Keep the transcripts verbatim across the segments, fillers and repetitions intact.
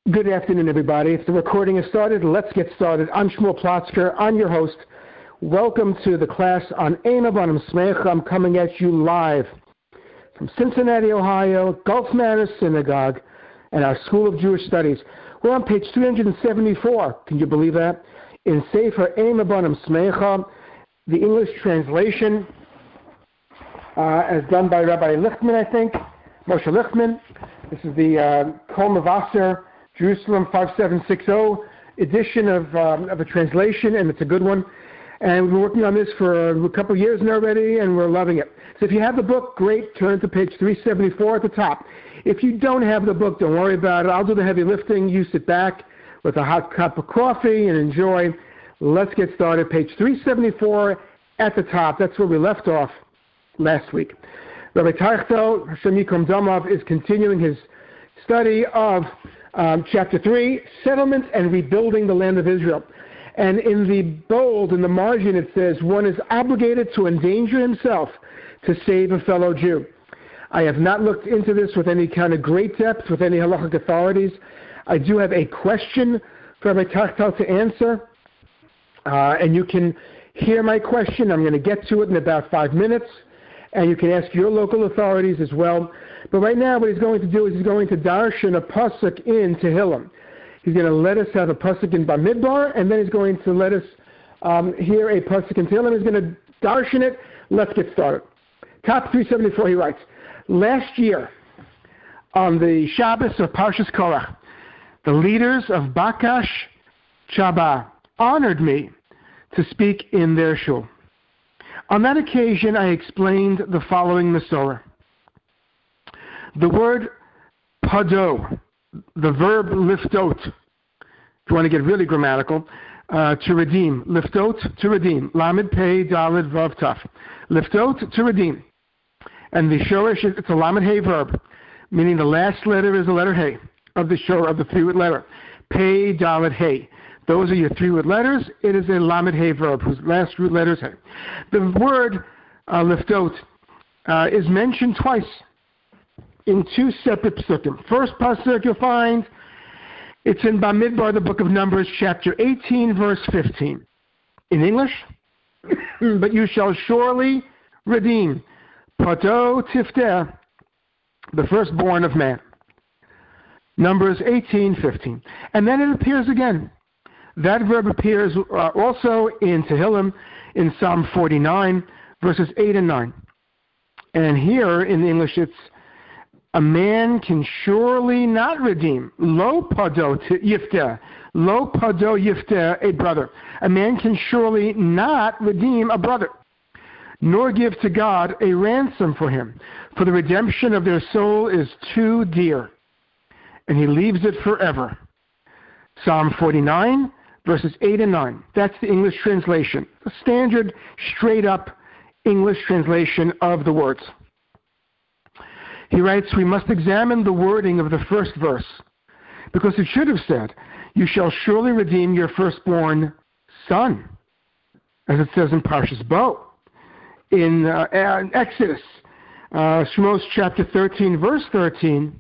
Good afternoon, everybody. If the recording is started, let's get started. I'm Shmuel Plotzker. I'm your host. Welcome to the class on Ein Avanim Smecha. I'm coming at you live from Cincinnati, Ohio, Gulf Manor Synagogue, and our School of Jewish Studies. We're on page three hundred seventy-four. Can you believe that? In Sefer Ein Avanim Smecha, the English translation, uh, as done by Rabbi Lichtman, I think, Moshe Lichtman. This is the uh, Kol Mavasser Jerusalem five seven six zero edition of um, of a translation, and it's a good one. And we've been working on this for a couple of years now already, and we're loving it. So if you have the book, great. Turn to page three seventy-four at the top. If you don't have the book, don't worry about it. I'll do the heavy lifting. You sit back with a hot cup of coffee and enjoy. Let's get started. Page three seventy-four at the top. That's where we left off last week. Rabbi Teichtel, Hashem Yikom Damav, is continuing his study of Um, chapter three, Settlements and Rebuilding the Land of Israel. And in the bold, in the margin, it says, one is obligated to endanger himself to save a fellow Jew. I have not looked into this with any kind of great depth, with any halachic authorities. I do have a question for Rabbi Tachtal to answer, uh, and you can hear my question. I'm going to get to it in about five minutes, and you can ask your local authorities as well. But right now, what he's going to do is he's going to darshan a pasuk in Tehillim. He's going to let us have a pasuk in Bamidbar, and then he's going to let us um, hear a pasuk in Tehillim. He's going to darshan it. Let's get started. Top three seventy-four, he writes, last year, on the Shabbos of Parshas Korach, the leaders of Bakash Chaba honored me to speak in their shul. On that occasion, I explained the following Masorah. The word pado, the verb liftot, if you want to get really grammatical, uh, to redeem. Liftot, to redeem. Lamed pei daled vav taf. Liftot, to redeem. And the shorish, it's a lamed hey verb, meaning the last letter is the letter hey of the shor, of the three-root letter. Pei daled hey. Those are your three-root letters. It is a lamed hey verb whose last root letter is hey. The word uh, liftot uh, is mentioned twice in two separate psukim. First pasuk you'll find, it's in Bamidbar, the book of Numbers, chapter eighteen, verse fifteen. In English, but you shall surely redeem, pato tifteh, the firstborn of man. Numbers eighteen, fifteen. And then it appears again. That verb appears uh, also in Tehillim, in Psalm forty-nine, verses eight and nine. And here in English it's, a man can surely not redeem. Lo pado yifteh. Lo pado yifteh, a brother. A man can surely not redeem a brother, nor give to God a ransom for him. For the redemption of their soul is too dear, and he leaves it forever. Psalm forty-nine, verses eight and nine. That's the English translation. A standard, straight-up English translation of the words. He writes, we must examine the wording of the first verse, because it should have said, you shall surely redeem your firstborn son, as it says in Parshas Bo. In, uh, in Exodus, uh, Shmos chapter thirteen, verse thirteen,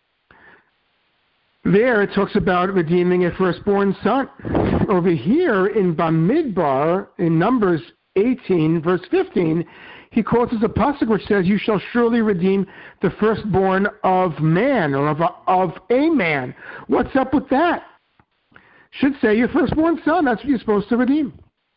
there it talks about redeeming a firstborn son. Over here in Bamidbar, in Numbers eighteen, verse fifteen, he quotes us a pasuk which says, you shall surely redeem the firstborn of man, or of a, of a man. What's up with that? Should say your firstborn son. That's what you're supposed to redeem.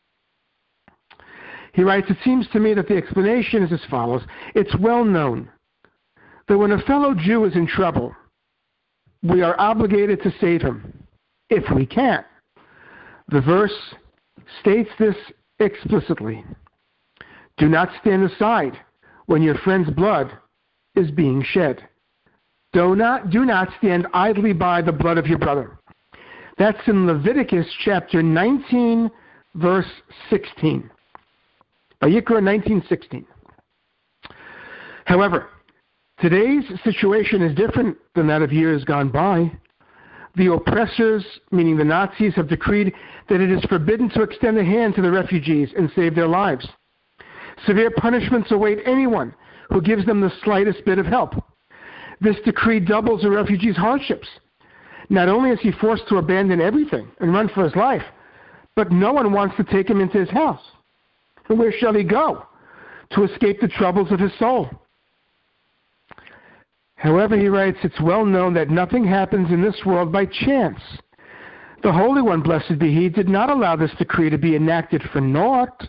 He writes, it seems to me that the explanation is as follows. It's well known that when a fellow Jew is in trouble, we are obligated to save him, if we can. The verse states this explicitly. Do not stand aside when your friend's blood is being shed. Do not, do not stand idly by the blood of your brother. That's in Leviticus chapter nineteen, verse sixteen. Vayikra nineteen sixteen. However, today's situation is different than that of years gone by. The oppressors, meaning the Nazis, have decreed that it is forbidden to extend a hand to the refugees and save their lives. Severe punishments await anyone who gives them the slightest bit of help. This decree doubles a refugee's hardships. Not only is he forced to abandon everything and run for his life, but no one wants to take him into his house. And where shall he go to escape the troubles of his soul? However, he writes, it's well known that nothing happens in this world by chance. The Holy One, blessed be He, did not allow this decree to be enacted for naught.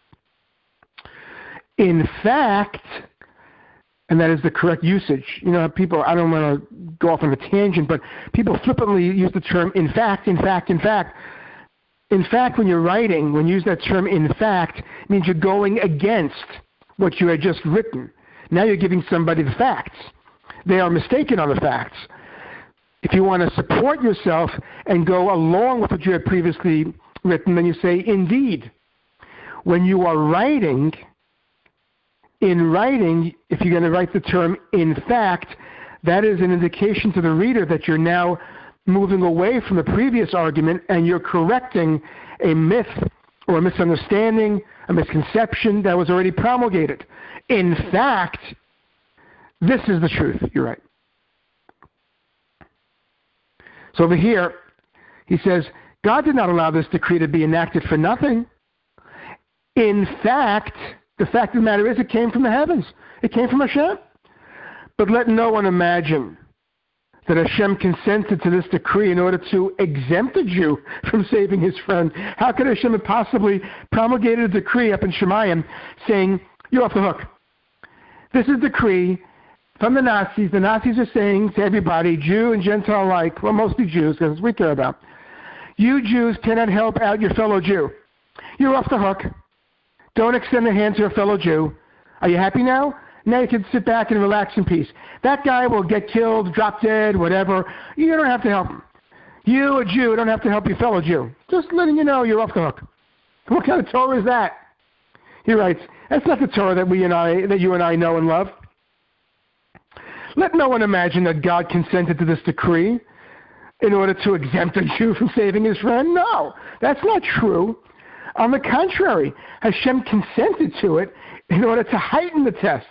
In fact, and that is the correct usage. You know, people, I don't want to go off on a tangent, but people flippantly use the term in fact, in fact, in fact. In fact, when you're writing, when you use that term in fact, it means you're going against what you had just written. Now you're giving somebody the facts. They are mistaken on the facts. If you want to support yourself and go along with what you had previously written, then you say indeed. When you are writing, in writing, if you're going to write the term in fact, that is an indication to the reader that you're now moving away from the previous argument and you're correcting a myth or a misunderstanding, a misconception that was already promulgated. In fact, this is the truth. You're right. So over here, he says, God did not allow this decree to be enacted for nothing. In fact, the fact of the matter is it came from the heavens. It came from Hashem. But let no one imagine that Hashem consented to this decree in order to exempt a Jew from saving his friend. How could Hashem have possibly promulgated a decree up in Shemayim saying, you're off the hook? This is a decree from the Nazis. The Nazis are saying to everybody, Jew and Gentile alike, well, mostly Jews, because we care about, you Jews cannot help out your fellow Jew. You're off the hook. Don't extend a hand to a fellow Jew. Are you happy now? Now you can sit back and relax in peace. That guy will get killed, drop dead, whatever. You don't have to help him. You, a Jew, don't have to help your fellow Jew. Just letting you know you're off the hook. What kind of Torah is that? He writes, that's not the Torah that we and I, that you and I know and love. Let no one imagine that God consented to this decree in order to exempt a Jew from saving his friend. No, that's not true. On the contrary, Hashem consented to it in order to heighten the test.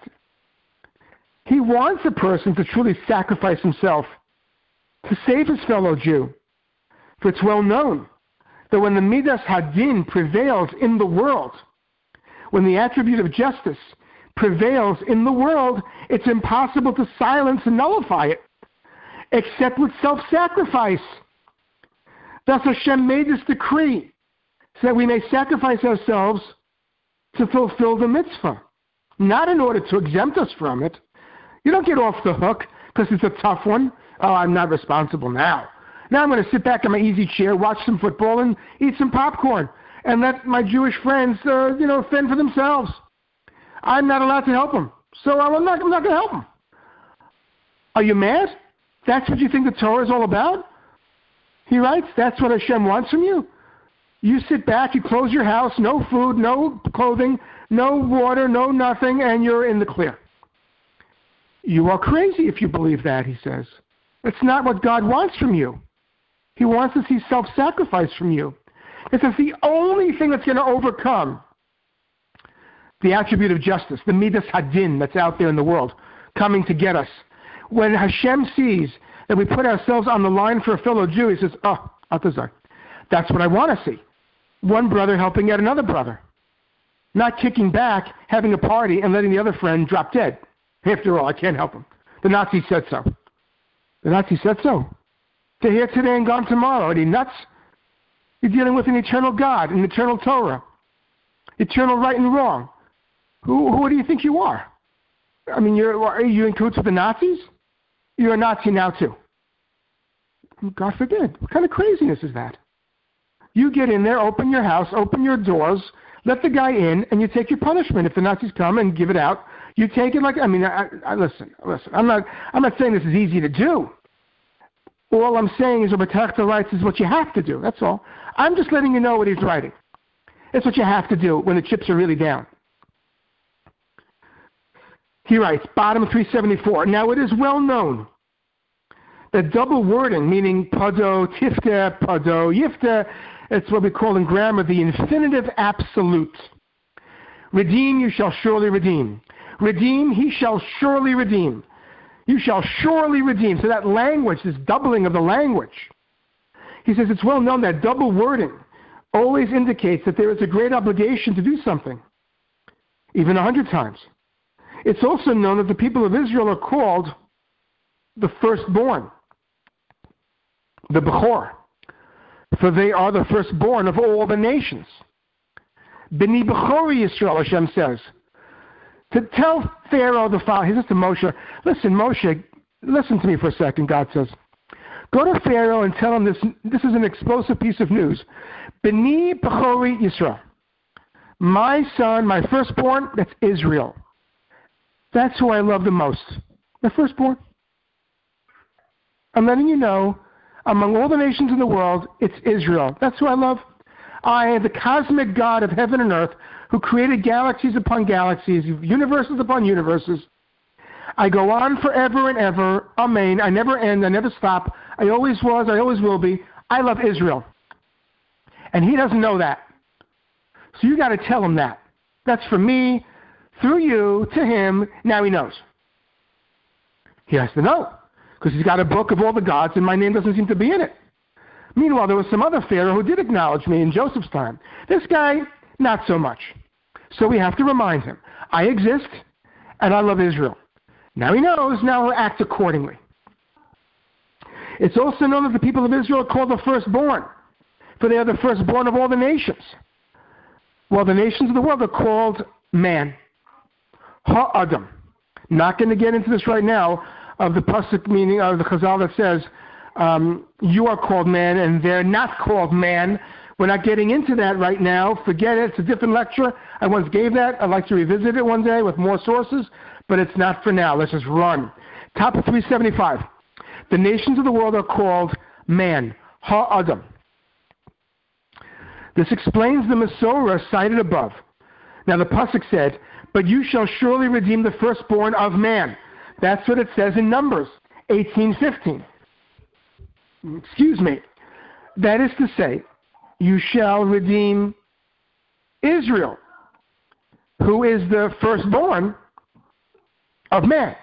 He wants a person to truly sacrifice himself to save his fellow Jew. For it's well known that when the Midas Hadin prevails in the world, when the attribute of justice prevails in the world, it's impossible to silence and nullify it, except with self-sacrifice. Thus Hashem made this decree so that we may sacrifice ourselves to fulfill the mitzvah, not in order to exempt us from it. You don't get off the hook because it's a tough one. Oh, I'm not responsible now. Now I'm going to sit back in my easy chair, watch some football, and eat some popcorn, and let my Jewish friends, uh, you know, fend for themselves. I'm not allowed to help them, so I'm not, I'm not going to help them. Are you mad? That's what you think the Torah is all about? He writes, that's what Hashem wants from you. You sit back, you close your house, no food, no clothing, no water, no nothing, and you're in the clear. You are crazy if you believe that, he says. It's not what God wants from you. He wants to see self-sacrifice from you. This is the only thing that's going to overcome the attribute of justice, the Midas Hadin that's out there in the world, coming to get us. When Hashem sees that we put ourselves on the line for a fellow Jew, he says, oh, Atazar, that's what I want to see. One brother helping out another brother. Not kicking back, having a party, and letting the other friend drop dead. After all, I can't help him. The Nazis said so. The Nazis said so. They're here today and gone tomorrow. Are you nuts? You're dealing with an eternal God, an eternal Torah, eternal right and wrong. Who, who do you think you are? I mean, you're, are you in cahoots with the Nazis? You're a Nazi now, too. God forbid. What kind of craziness is that? You get in there, open your house, open your doors, let the guy in, and you take your punishment. If the Nazis come and give it out, you take it like, I mean, I, I, listen, listen. I'm not, I'm not saying this is easy to do. All I'm saying is what Betachta writes is what you have to do. That's all. I'm just letting you know what he's writing. It's what you have to do when the chips are really down. He writes, bottom three seventy-four. Now it is well known that double wording, meaning pado tifta, pado yifta, it's what we call in grammar the infinitive absolute. Redeem, you shall surely redeem. Redeem, he shall surely redeem. You shall surely redeem. So that language, this doubling of the language, he says it's well known that double wording always indicates that there is a great obligation to do something, even a hundred times. It's also known that the people of Israel are called the firstborn, the Bechor, for they are the firstborn of all the nations. B'ni Bechori Yisrael, Hashem says. To tell Pharaoh the following, he says to Moshe, listen, Moshe, listen to me for a second, God says. Go to Pharaoh and tell him this, this is an explosive piece of news. B'ni Bechori Yisrael. My son, my firstborn, that's Israel. That's who I love the most. My firstborn. I'm letting you know, among all the nations in the world, it's Israel. That's who I love. I am the cosmic God of heaven and earth who created galaxies upon galaxies, universes upon universes. I go on forever and ever. Amen. I never end. I never stop. I always was. I always will be. I love Israel. And he doesn't know that. So you got to tell him that. That's from me, through you, to him. Now he knows. He has to know. Because he's got a book of all the gods and my name doesn't seem to be in it. Meanwhile, there was some other Pharaoh who did acknowledge me in Joseph's time. This guy, not so much. So we have to remind him, I exist and I love Israel. Now he knows, now he'll act accordingly. It's also known that the people of Israel are called the firstborn, for they are the firstborn of all the nations. Well, the nations of the world are called man. Ha-Adam. Not going to get into this right now of the pasuk meaning of the Chazal that says, um, you are called man and they're not called man. We're not getting into that right now. Forget it. It's a different lecture. I once gave that. I'd like to revisit it one day with more sources, but it's not for now. Let's just run. Top of three seventy-five. The nations of the world are called man. Ha-Adam. This explains the Masorah cited above. Now the pasuk said, but you shall surely redeem the firstborn of man. That's what it says in Numbers eighteen fifteen. Excuse me. That is to say, you shall redeem Israel, who is the firstborn of man.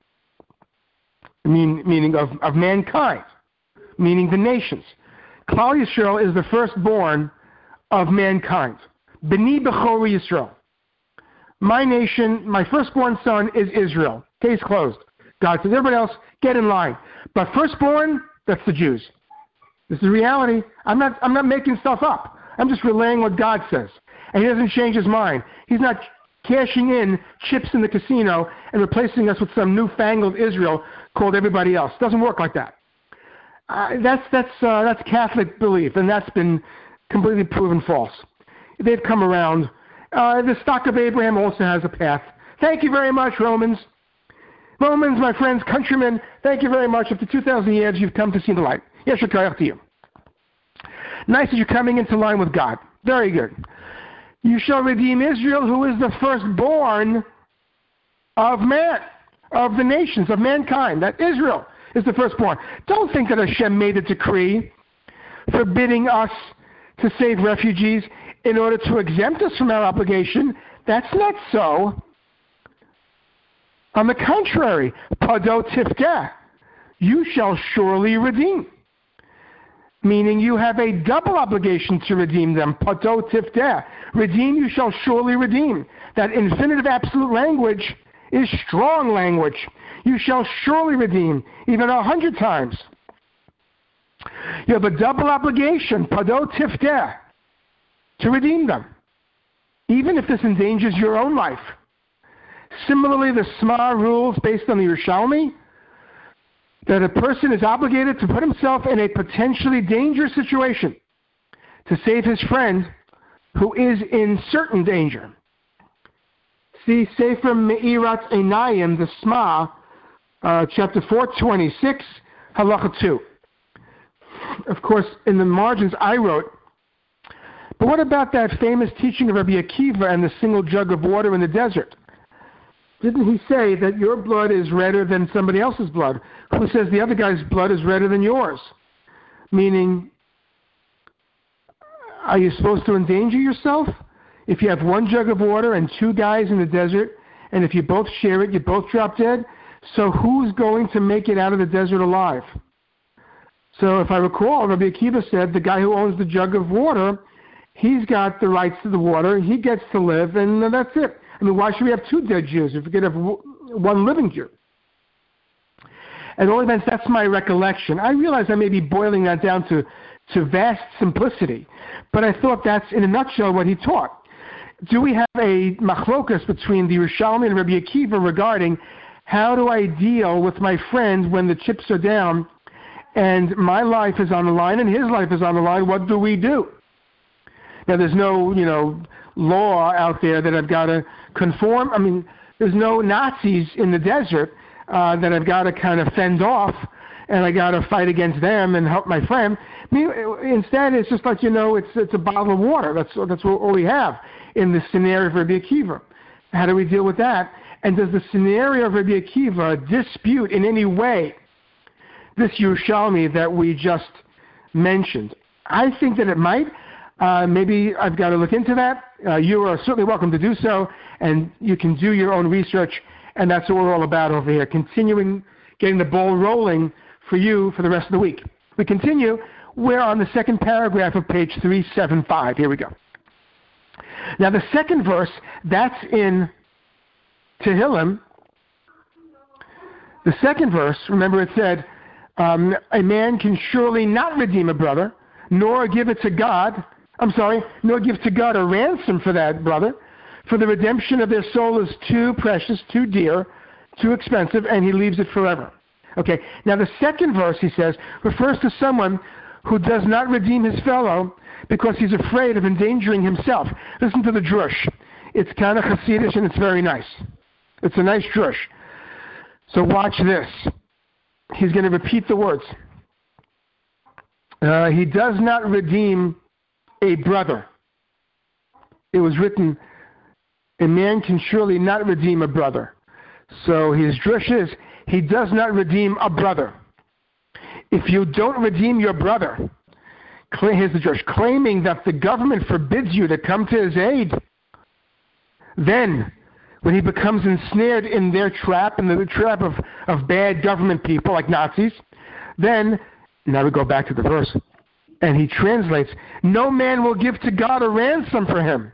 Mean, meaning of, of mankind, meaning the nations. Klal Yisrael is the firstborn of mankind. B'ni Bechori Yisrael. My nation, my firstborn son is Israel. Case closed. God says, everybody else, get in line. But firstborn, that's the Jews. This is reality. I'm not, I'm not making stuff up. I'm just relaying what God says. And he doesn't change his mind. He's not cashing in chips in the casino and replacing us with some newfangled Israel called everybody else. It doesn't work like that. Uh, that's, that's, uh, that's Catholic belief, and that's been completely proven false. They've come around. Uh, the stock of Abraham also has a path. Thank you very much, Romans. Romans, my friends, countrymen, thank you very much. After two thousand years, you've come to see the light. Yes, to you. Nice that you're coming into line with God. Very good. You shall redeem Israel, who is the firstborn of man, of the nations, of mankind. That Israel is the firstborn. Don't think that Hashem made a decree forbidding us to save refugees in order to exempt us from our obligation. That's not so. On the contrary, Pado Tifkeh, you shall surely redeem. Meaning you have a double obligation to redeem them. Pado Tifkeh. Redeem, you shall surely redeem. That infinitive absolute language is strong language. You shall surely redeem, even a hundred times. You have a double obligation, Pado Tifkeh, to redeem them, even if this endangers your own life. Similarly, the Shema rules based on the Yerushalmi that a person is obligated to put himself in a potentially dangerous situation to save his friend who is in certain danger. See Sefer Me'irat Einayim, the Shema, uh, chapter four twenty-six, halacha two. Of course, in the margins I wrote, but what about that famous teaching of Rabbi Akiva and the single jug of water in the desert? Didn't he say that your blood is redder than somebody else's blood? Who says the other guy's blood is redder than yours? Meaning, are you supposed to endanger yourself? If you have one jug of water and two guys in the desert, and if you both share it, you both drop dead? So who's going to make it out of the desert alive? So if I recall, Rabbi Akiva said the guy who owns the jug of water, he's got the rights to the water, he gets to live, and that's it. I mean, why should we have two dead Jews if we could have one living Jew? At all events, that's my recollection. I realize I may be boiling that down to, to vast simplicity, but I thought that's, in a nutshell, what he taught. Do we have a machlokas between the Yerushalmi and Rabbi Akiva regarding how do I deal with my friend when the chips are down and my life is on the line and his life is on the line? What do we do? Now, there's no, you know, law out there that I've got to conform. I mean, there's no Nazis in the desert uh, that I've got to kind of fend off, and I got to fight against them and help my friend. I mean, instead, it's just like, you know, it's it's a bottle of water. That's that's all we have in the scenario of Rabbi Akiva. How do we deal with that? And does the scenario of Rabbi Akiva dispute in any way this Yerushalmi that we just mentioned? I think that it might. Uh, maybe I've got to look into that. Uh, you are certainly welcome to do so, and you can do your own research, and that's what we're all about over here, continuing getting the ball rolling for you for the rest of the week. We continue. We're on the second paragraph of page three seventy-five. Here we go. Now, the second verse, that's in Tehillim. The second verse, remember it said, um, a man can surely not redeem a brother, nor give it to God, I'm sorry, nor give to God a ransom for that brother, for the redemption of their soul is too precious, too dear, too expensive, and he leaves it forever. Okay, now the second verse, he says, refers to someone who does not redeem his fellow because he's afraid of endangering himself. Listen to the drush. It's kind of Hasidish and it's very nice. It's a nice drush. So watch this. He's going to repeat the words. Uh, he does not redeem a brother. It was written, a man can surely not redeem a brother. So his drush is, he does not redeem a brother. If you don't redeem your brother, here's the drush, claiming that the government forbids you to come to his aid, then when he becomes ensnared in their trap, in the trap of, of bad government people like Nazis, then, now we go back to the verse, and he translates, no man will give to God a ransom for him.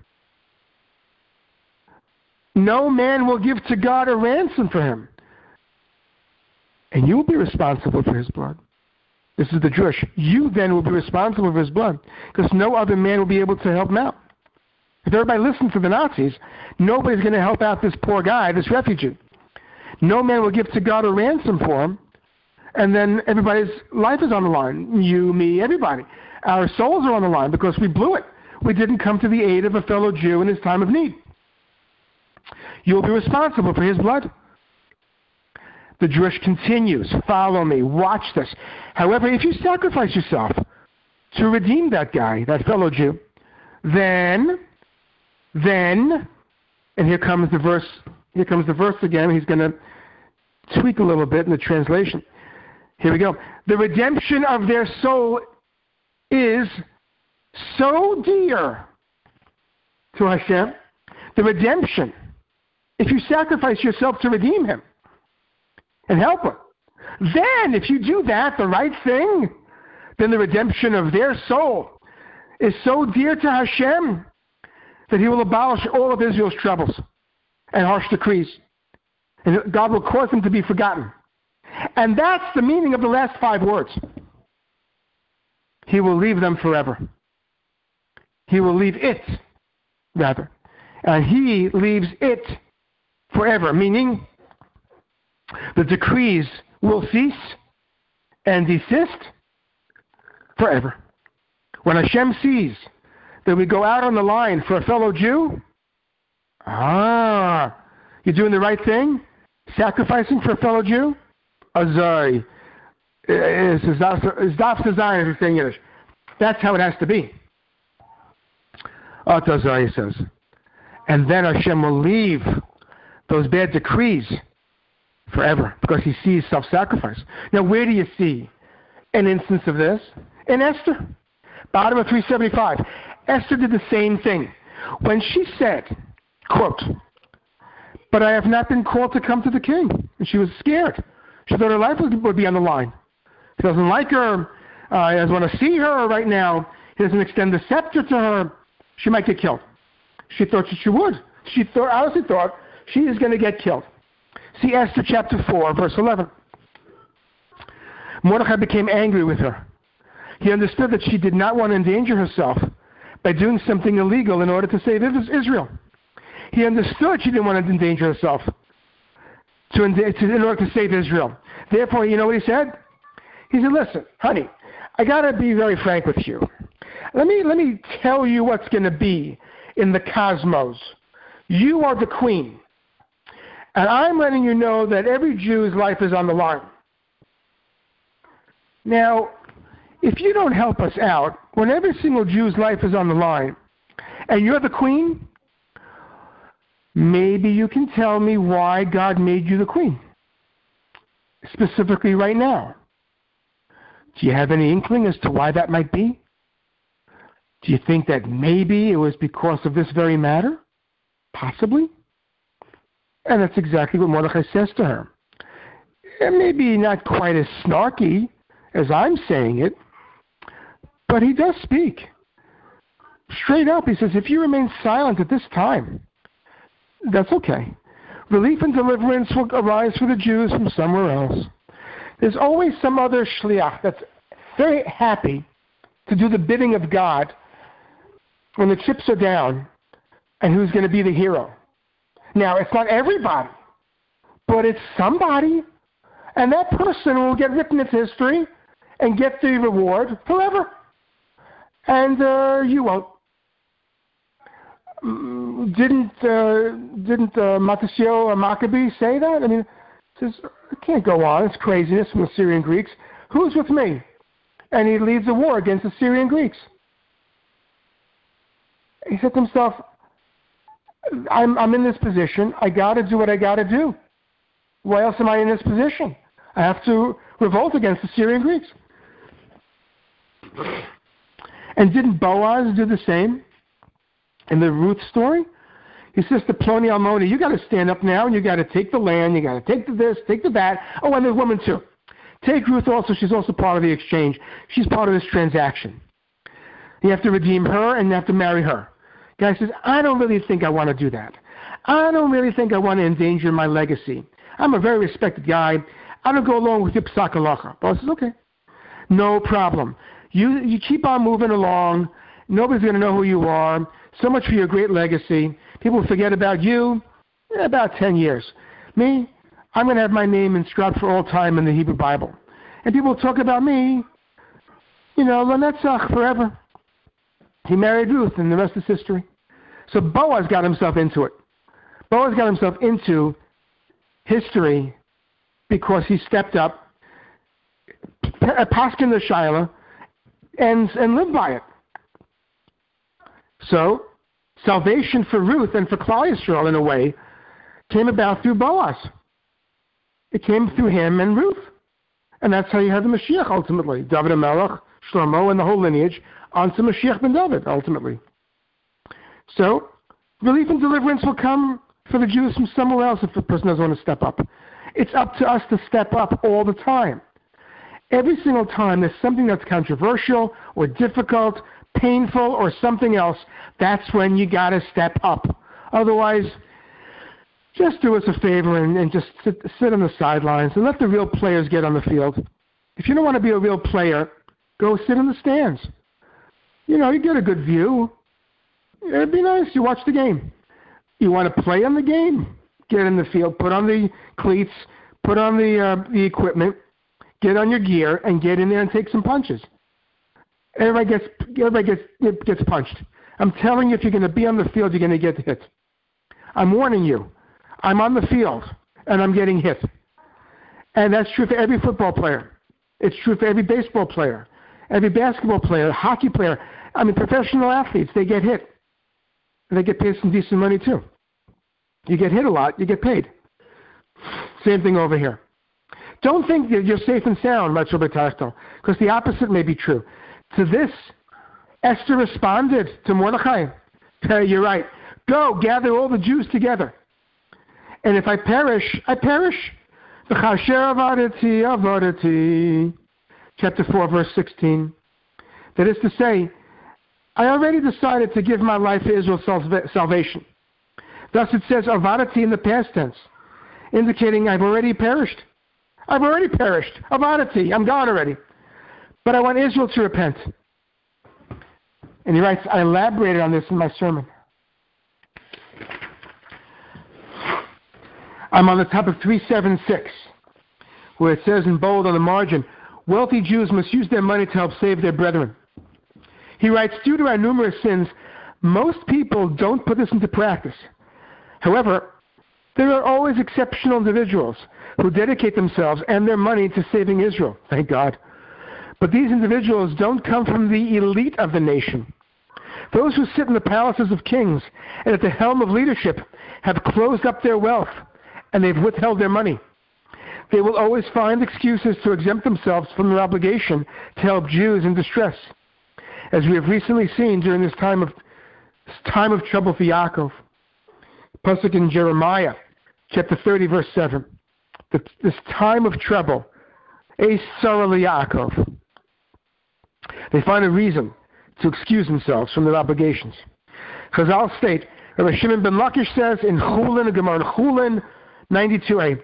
No man will give to God a ransom for him. And you will be responsible for his blood. This is the Jewish. You then will be responsible for his blood, because no other man will be able to help him out. If everybody listens to the Nazis, nobody's going to help out this poor guy, this refugee. No man will give to God a ransom for him, and then everybody's life is on the line. You, me, everybody. Our souls are on the line because we blew it. We didn't come to the aid of a fellow Jew in his time of need. You'll be responsible for his blood. The Jewish continues, follow me, watch this. However, if you sacrifice yourself to redeem that guy, that fellow Jew, then, then, and here comes the verse, here comes the verse again, he's going to tweak a little bit in the translation. Here we go. The redemption of their soul is so dear to Hashem. The redemption, if you sacrifice yourself to redeem him and help him, then if you do that, the right thing, then the redemption of their soul is so dear to Hashem that he will abolish all of Israel's troubles and harsh decrees. And God will cause them to be forgotten. And that's the meaning of the last five words. He will leave them forever. He will leave it, rather. And he leaves it forever, meaning the decrees will cease and desist forever. When Hashem sees that we go out on the line for a fellow Jew, ah, you're doing the right thing? Sacrificing for a fellow Jew? Azai. Is daf design, as we say in Yiddish. That's how it has to be. Atazai, he says. And then Hashem will leave those bad decrees forever because he sees self-sacrifice. Now, where do you see an instance of this? In Esther. Bottom of three seventy-five. Esther did the same thing. When she said, quote, but I have not been called to come to the king. And she was scared. She thought her life would be on the line. He doesn't like her. Uh, he doesn't want to see her right now. He doesn't extend the scepter to her. She might get killed. She thought she would. She thought, honestly thought she is going to get killed. See Esther chapter four, verse eleven. Mordechai became angry with her. He understood that she did not want to endanger herself by doing something illegal in order to save Israel. He understood she didn't want to endanger herself to, in order to save Israel. Therefore, you know what he said? He said, listen, honey, I got to be very frank with you. Let me, let me tell you what's going to be in the cosmos. You are the queen. And I'm letting you know that every Jew's life is on the line. Now, if you don't help us out, when every single Jew's life is on the line, and you're the queen, maybe you can tell me why God made you the queen, specifically right now. Do you have any inkling as to why that might be? Do you think that maybe it was because of this very matter? Possibly. And that's exactly what Mordechai says to her. And maybe not quite as snarky as I'm saying it, but he does speak. Straight up, he says, if you remain silent at this time, that's okay. Relief and deliverance will arise for the Jews from somewhere else. There's always some other shliach that's very happy to do the bidding of God when the chips are down and who's going to be the hero. Now, it's not everybody, but it's somebody. And that person will get written into history and get the reward forever. And uh, you won't. Didn't uh, didn't uh, Matasio or Maccabee say that? I mean, it says, it can't go on. It's craziness from the Syrian Greeks. Who's with me? And he leads a war against the Syrian Greeks. He said to himself, I'm, I'm in this position. I got to do what I got to do. Why else am I in this position? I have to revolt against the Syrian Greeks. And didn't Boaz do the same in the Ruth story? He says to Ploni Almoni, you got to stand up now, and you got to take the land, you got to take the this, take the that. Oh, and the woman too. Take Ruth also. She's also part of the exchange. She's part of this transaction. You have to redeem her, and you have to marry her. Guy says, I don't really think I want to do that. I don't really think I want to endanger my legacy. I'm a very respected guy. I don't go along with your psak halacha. Boss says, okay. No problem. You you keep on moving along. Nobody's going to know who you are. So much for your great legacy. People forget about you in about ten years. Me, I'm going to have my name inscribed for all time in the Hebrew Bible. And people talk about me, you know, Lanetzach, forever. He married Ruth, and the rest is history. So Boaz got himself into it. Boaz got himself into history because he stepped up, paskin the Shiloh, and, and lived by it. So salvation for Ruth and for Klal Yisrael, in a way, came about through Boaz. It came through him and Ruth. And that's how you have the Mashiach, ultimately. David HaMelech, Shlomo, and the whole lineage, onto Mashiach ben David, ultimately. So, relief and deliverance will come for the Jews from somewhere else if the person doesn't want to step up. It's up to us to step up all the time. Every single time there's something that's controversial or difficult, painful, or something else, that's when you got to step up. Otherwise, just do us a favor and, and just sit, sit on the sidelines and let the real players get on the field. If you don't want to be a real player, go sit in the stands. You know, you get a good view. It'd be nice. You watch the game. You want to play on the game? Get in the field. Put on the cleats. Put on the uh, the equipment. Get on your gear and get in there and take some punches. Everybody gets everybody gets gets punched. I'm telling you, if you're going to be on the field, you're going to get hit. I'm warning you. I'm on the field and I'm getting hit. And that's true for every football player. It's true for every baseball player, every basketball player, hockey player. I mean, professional athletes, they get hit. And they get paid some decent money too. You get hit a lot, you get paid. Same thing over here. Don't think that you're safe and sound, because the opposite may be true. To this, Esther responded to Mordechai. You're right. Go, gather all the Jews together. And if I perish, I perish. V'chasher avadati, avadati. Chapter four, verse sixteen. That is to say, I already decided to give my life to Israel's salvation. Thus it says avadati in the past tense, indicating I've already perished. I've already perished. Avadati, I'm gone already. But I want Israel to repent. And he writes, I elaborated on this in my sermon. I'm on the top of three seventy-six, where it says in bold on the margin, wealthy Jews must use their money to help save their brethren. He writes, due to our numerous sins, most people don't put this into practice. However, there are always exceptional individuals who dedicate themselves and their money to saving Israel, thank God. But these individuals don't come from the elite of the nation. Those who sit in the palaces of kings and at the helm of leadership have closed up their wealth, and they've withheld their money. They will always find excuses to exempt themselves from their obligation to help Jews in distress, as we have recently seen during this time of this time of trouble for Yaakov. Pasuk in Jeremiah, chapter thirty, verse seven. This time of trouble, Eis Tzara Yaakov. They find a reason to excuse themselves from their obligations. Chazal state, Rabbi Shimon ben Lakish says in Chulin, Gemara in Chulin ninety-two a,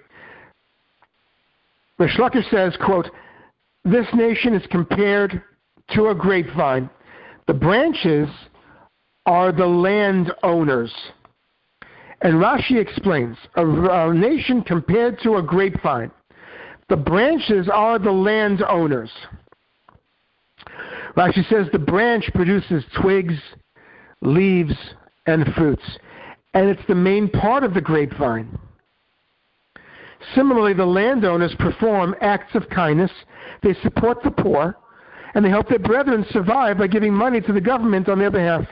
Rish Lakish says, quote, this nation is compared to a grapevine. The branches are the landowners. And Rashi explains, a, a nation compared to a grapevine. The branches are the landowners. Rashi says the branch produces twigs, leaves, and fruits. And it's the main part of the grapevine. Similarly, the landowners perform acts of kindness, they support the poor, and they help their brethren survive by giving money to the government on their behalf.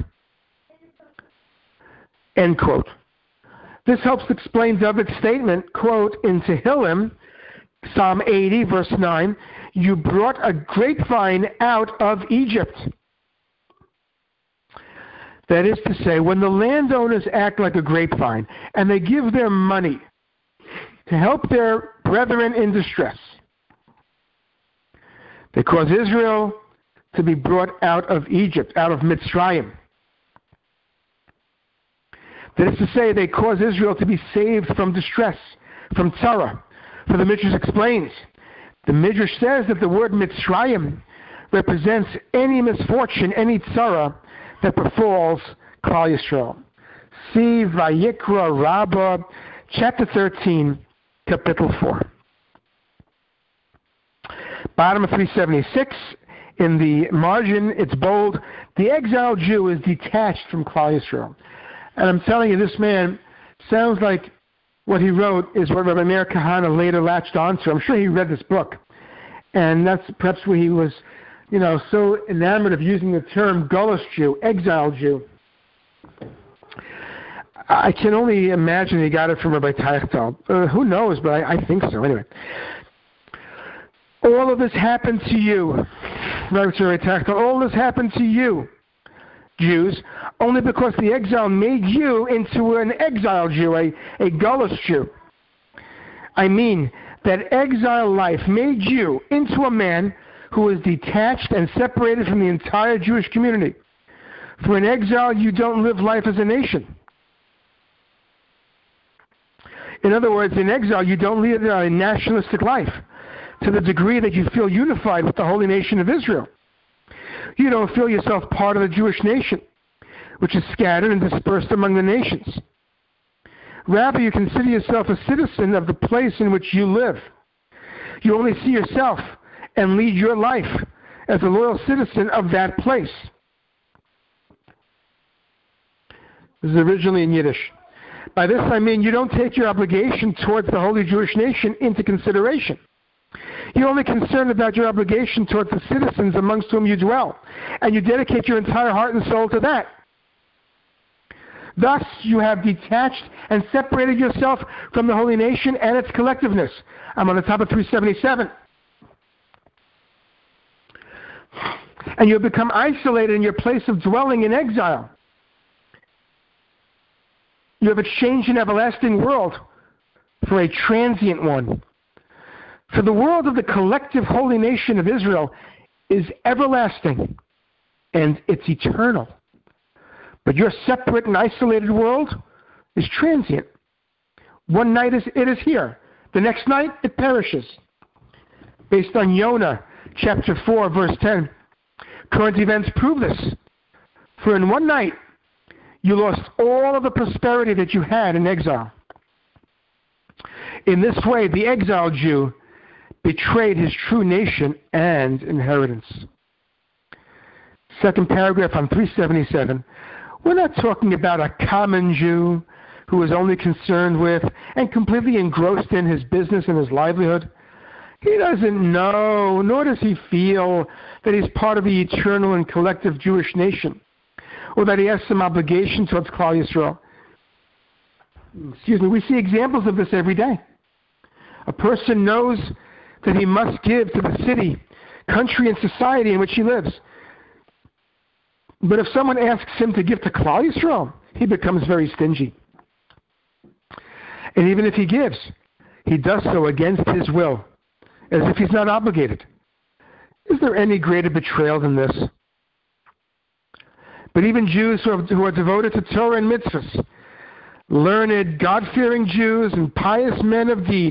End quote. This helps explain David's statement, quote, in Tehillim, Psalm eighty, verse nine, you brought a grapevine out of Egypt. That is to say, when the landowners act like a grapevine and they give their money to help their brethren in distress, they cause Israel to be brought out of Egypt, out of Mitzrayim. That is to say, they cause Israel to be saved from distress, from tzara. For the Midrash explains, the Midrash says that the word Mitzrayim represents any misfortune, any tzara that befalls Klal Yisrael. See Vayikra Rabbah, chapter thirteen, Kapitel four. Bottom of three seventy-six, in the margin, it's bold, the exiled Jew is detached from Klal Yisrael. And I'm telling you, this man sounds like what he wrote is what Rabbi Meir Kahana later latched onto. I'm sure he read this book. And that's perhaps where he was, you know, so enamored of using the term Gullus Jew, exiled Jew. I can only imagine he got it from Rabbi Teichtal. Uh, who knows, but I, I think so. Anyway. All of this happened to you, Rabbi Teichtal. All this happened to you, Jews, only because the exile made you into an exiled Jew, a, a Gullus Jew. I mean, that exile life made you into a man who was detached and separated from the entire Jewish community. For in exile, you don't live life as a nation. In other words, in exile, you don't live a nationalistic life to the degree that you feel unified with the holy nation of Israel. You don't feel yourself part of the Jewish nation, which is scattered and dispersed among the nations. Rather, you consider yourself a citizen of the place in which you live. You only see yourself and lead your life as a loyal citizen of that place. This is originally in Yiddish. By this I mean you don't take your obligation towards the holy Jewish nation into consideration. You're only concerned about your obligation towards the citizens amongst whom you dwell, and you dedicate your entire heart and soul to that. Thus, you have detached and separated yourself from the holy nation and its collectiveness. I'm on the top of three seventy-seven. And you have become isolated in your place of dwelling in exile. You have a changed and everlasting world for a transient one. For the world of the collective holy nation of Israel is everlasting, and it's eternal. But your separate and isolated world is transient. One night is, it is here. The next night, it perishes. Based on Yonah, chapter four, verse ten, current events prove this. For in one night, you lost all of the prosperity that you had in exile. In this way, the exiled Jew betrayed his true nation and inheritance. Second paragraph on three seventy-seven. We're not talking about a common Jew who is only concerned with and completely engrossed in his business and his livelihood. He doesn't know, nor does he feel that he's part of the eternal and collective Jewish nation, or that he has some obligation towards Klal Yisrael. Excuse me, we see examples of this every day. A person knows that he must give to the city, country, and society in which he lives. But if someone asks him to give to Klal Yisrael, he becomes very stingy. And even if he gives, he does so against his will, as if he's not obligated. Is there any greater betrayal than this? But even Jews who are, who are devoted to Torah and mitzvahs, learned, God-fearing Jews and pious men of deed,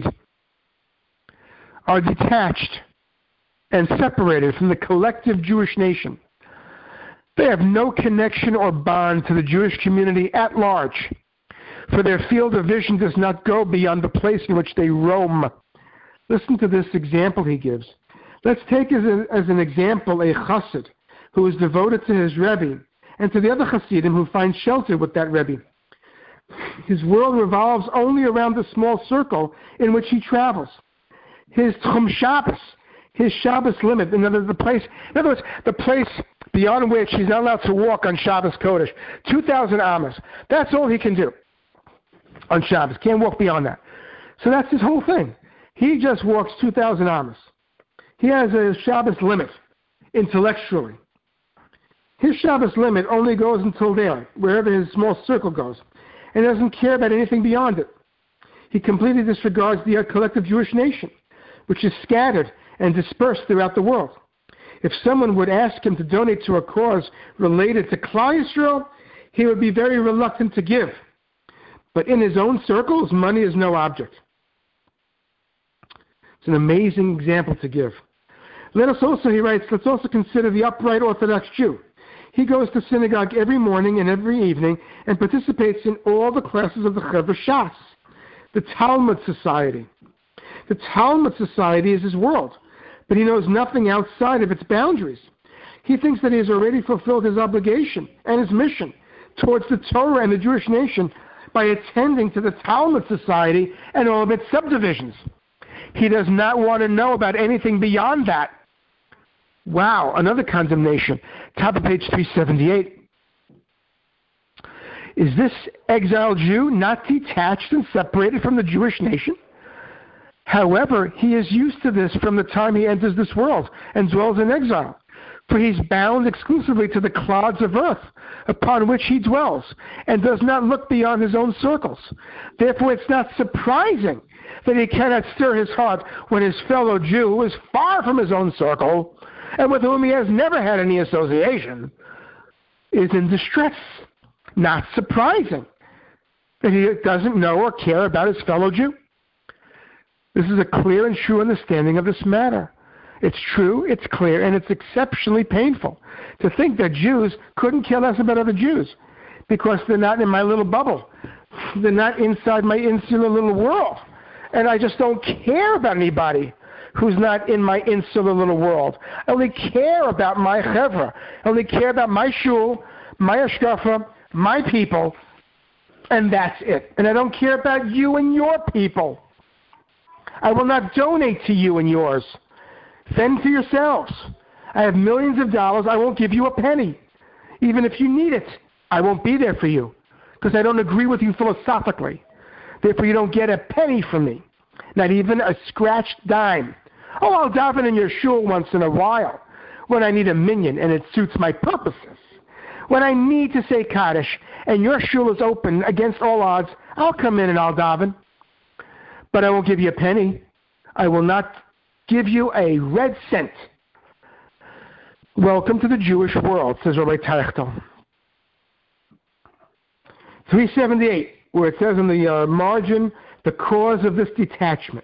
are detached and separated from the collective Jewish nation. They have no connection or bond to the Jewish community at large, for their field of vision does not go beyond the place in which they roam. Listen to this example he gives. Let's take as, a, as an example a chassid who is devoted to his Rebbe and to the other chassidim who find shelter with that Rebbe. His world revolves only around the small circle in which he travels. His Tchum Shabbos, his Shabbos limit, in other, the place, in other words, the place beyond which he's not allowed to walk on Shabbos Kodesh, two thousand amas. That's all he can do on Shabbos. Can't walk beyond that. So that's his whole thing. He just walks two thousand amas. He has a Shabbos limit, intellectually. His Shabbos limit only goes until there, wherever his small circle goes, and doesn't care about anything beyond it. He completely disregards the collective Jewish nation, which is scattered and dispersed throughout the world. If someone would ask him to donate to a cause related to Klal Yisrael, he would be very reluctant to give. But in his own circles, money is no object. It's an amazing example to give. Let us also, he writes, let's also consider the upright Orthodox Jew. He goes to synagogue every morning and every evening and participates in all the classes of the Chevra Shas, the Talmud Society. The Talmud Society is his world, but he knows nothing outside of its boundaries. He thinks that he has already fulfilled his obligation and his mission towards the Torah and the Jewish nation by attending to the Talmud Society and all of its subdivisions. He does not want to know about anything beyond that. Wow, another condemnation. Top of page three seventy-eight. Is this exiled Jew not detached and separated from the Jewish nation? However, he is used to this from the time he enters this world and dwells in exile, for he's bound exclusively to the clods of earth upon which he dwells and does not look beyond his own circles. Therefore, it's not surprising that he cannot stir his heart when his fellow Jew, who is far from his own circle and with whom he has never had any association, is in distress. Not surprising that he doesn't know or care about his fellow Jew. This is a clear and true understanding of this matter. It's true, it's clear, and it's exceptionally painful to think that Jews couldn't care less about other Jews because they're not in my little bubble. They're not inside my insular little world. And I just don't care about anybody who's not in my insular little world. I only care about my chevra. I only care about my shul, my ashkafa, my people, and that's it. And I don't care about you and your people. I will not donate to you and yours. Fend for yourselves. I have millions of dollars. I won't give you a penny. Even if you need it, I won't be there for you because I don't agree with you philosophically. Therefore, you don't get a penny from me, not even a scratched dime. Oh, I'll daven in your shul once in a while when I need a minyan and it suits my purposes. When I need to say Kaddish and your shul is open against all odds, I'll come in and I'll daven. but I won't give you a penny. I will not give you a red cent. Welcome to the Jewish world, says Rabbi Teichtel. three seventy-eight, where it says in the uh, margin, the cause of this detachment.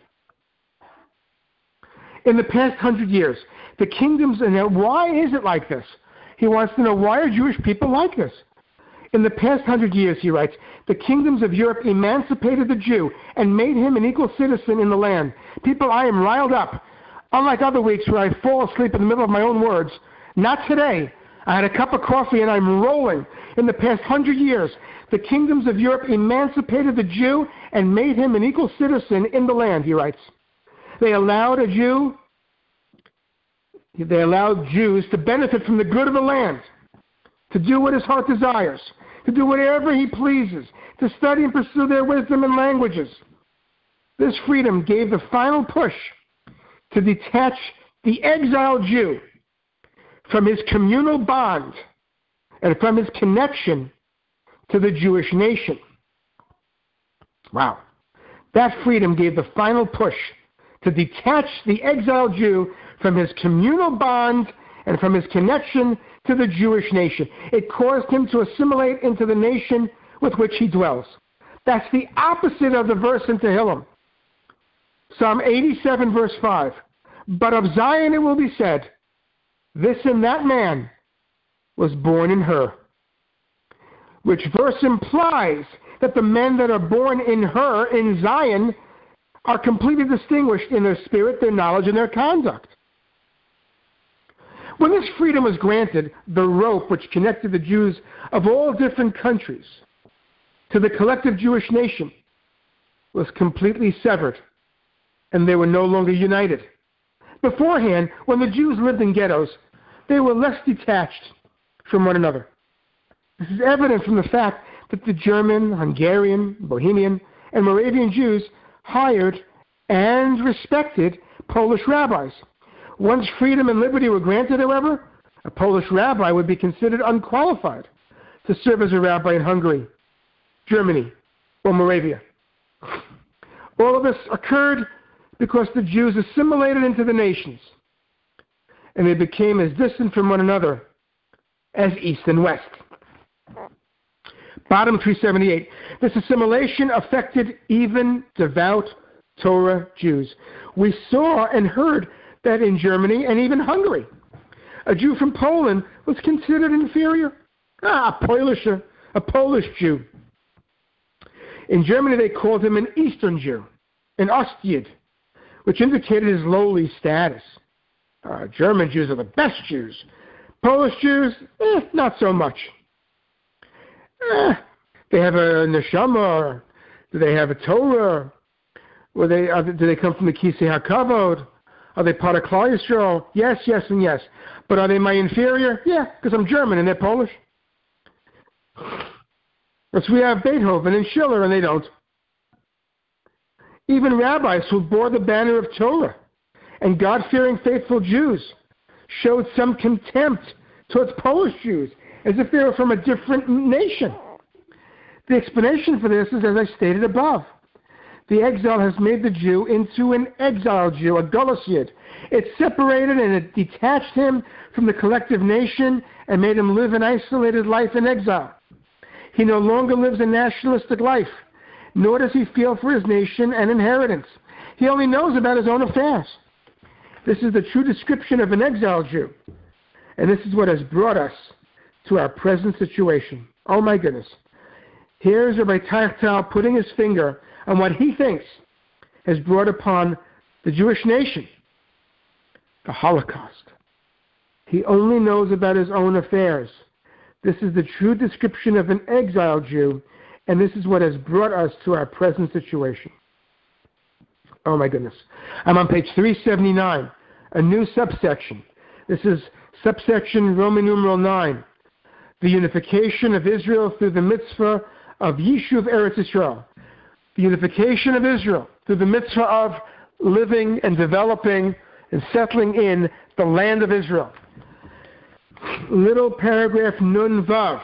In the past hundred years, the kingdoms, and now why is it like this? He wants to know, why are Jewish people like this? In the past hundred years, he writes, the kingdoms of Europe emancipated the Jew and made him an equal citizen in the land. People, I am riled up. Unlike other weeks where I fall asleep in the middle of my own words, not today. I had a cup of coffee and I'm rolling. In the past hundred years, the kingdoms of Europe emancipated the Jew and made him an equal citizen in the land, he writes. They allowed a Jew, they allowed Jews to benefit from the good of the land, to do what his heart desires, to do whatever he pleases, to study and pursue their wisdom and languages. This freedom gave the final push to detach the exiled Jew from his communal bond and from his connection to the Jewish nation. Wow. That freedom gave the final push to detach the exiled Jew from his communal bond and from his connection to the Jewish nation. It caused him to assimilate into the nation with which he dwells. That's the opposite of the verse in Tehillim. Psalm eighty-seven, verse five. But of Zion it will be said, this and that man was born in her. Which verse implies that the men that are born in her, in Zion, are completely distinguished in their spirit, their knowledge, and their conduct. When this freedom was granted, the rope which connected the Jews of all different countries to the collective Jewish nation was completely severed, and they were no longer united. Beforehand, when the Jews lived in ghettos, they were less detached from one another. This is evident from the fact that the German, Hungarian, Bohemian, and Moravian Jews hired and respected Polish rabbis. Once freedom and liberty were granted, however, a Polish rabbi would be considered unqualified to serve as a rabbi in Hungary, Germany, or Moravia. All of this occurred because the Jews assimilated into the nations, and they became as distant from one another as East and West. Bottom three seventy-eight. This assimilation affected even devout Torah Jews. We saw and heard that in Germany and even Hungary, a Jew from Poland was considered inferior. Ah, a Polish, a Polish Jew. In Germany, they called him an Eastern Jew, an Ostjid, which indicated his lowly status. Uh, German Jews are the best Jews. Polish Jews, eh, not so much. Eh, they have a neshama, or do they have a Torah? Or they, are they, do they come from the Kisei HaKavod? Are they part of Klal Yisrael? Yes, yes, and yes. But are they my inferior? Yeah, because I'm German and they're Polish. But we have Beethoven and Schiller, and they don't. Even rabbis who bore the banner of Torah and God-fearing faithful Jews showed some contempt towards Polish Jews, as if they were from a different nation. The explanation for this is, as I stated above. The exile has made the Jew into an exiled Jew, a Golus Yid. It separated and it detached him from the collective nation and made him live an isolated life in exile. He no longer lives a nationalistic life, nor does he feel for his nation and inheritance. He only knows about his own affairs. This is the true description of an exiled Jew. And this is what has brought us to our present situation. Oh my goodness. Here's Rabbi Teichtel putting his finger on what he thinks has brought upon the Jewish nation, the Holocaust. He only knows about his own affairs. This is the true description of an exiled Jew, and this is what has brought us to our present situation. Oh my goodness. I'm on page three seventy-nine, a new subsection. This is subsection Roman numeral nine, the unification of Israel through the mitzvah of Yishuv Eretz Yisrael. The unification of Israel through the mitzvah of living and developing and settling in the land of Israel. Little paragraph Nun Vav,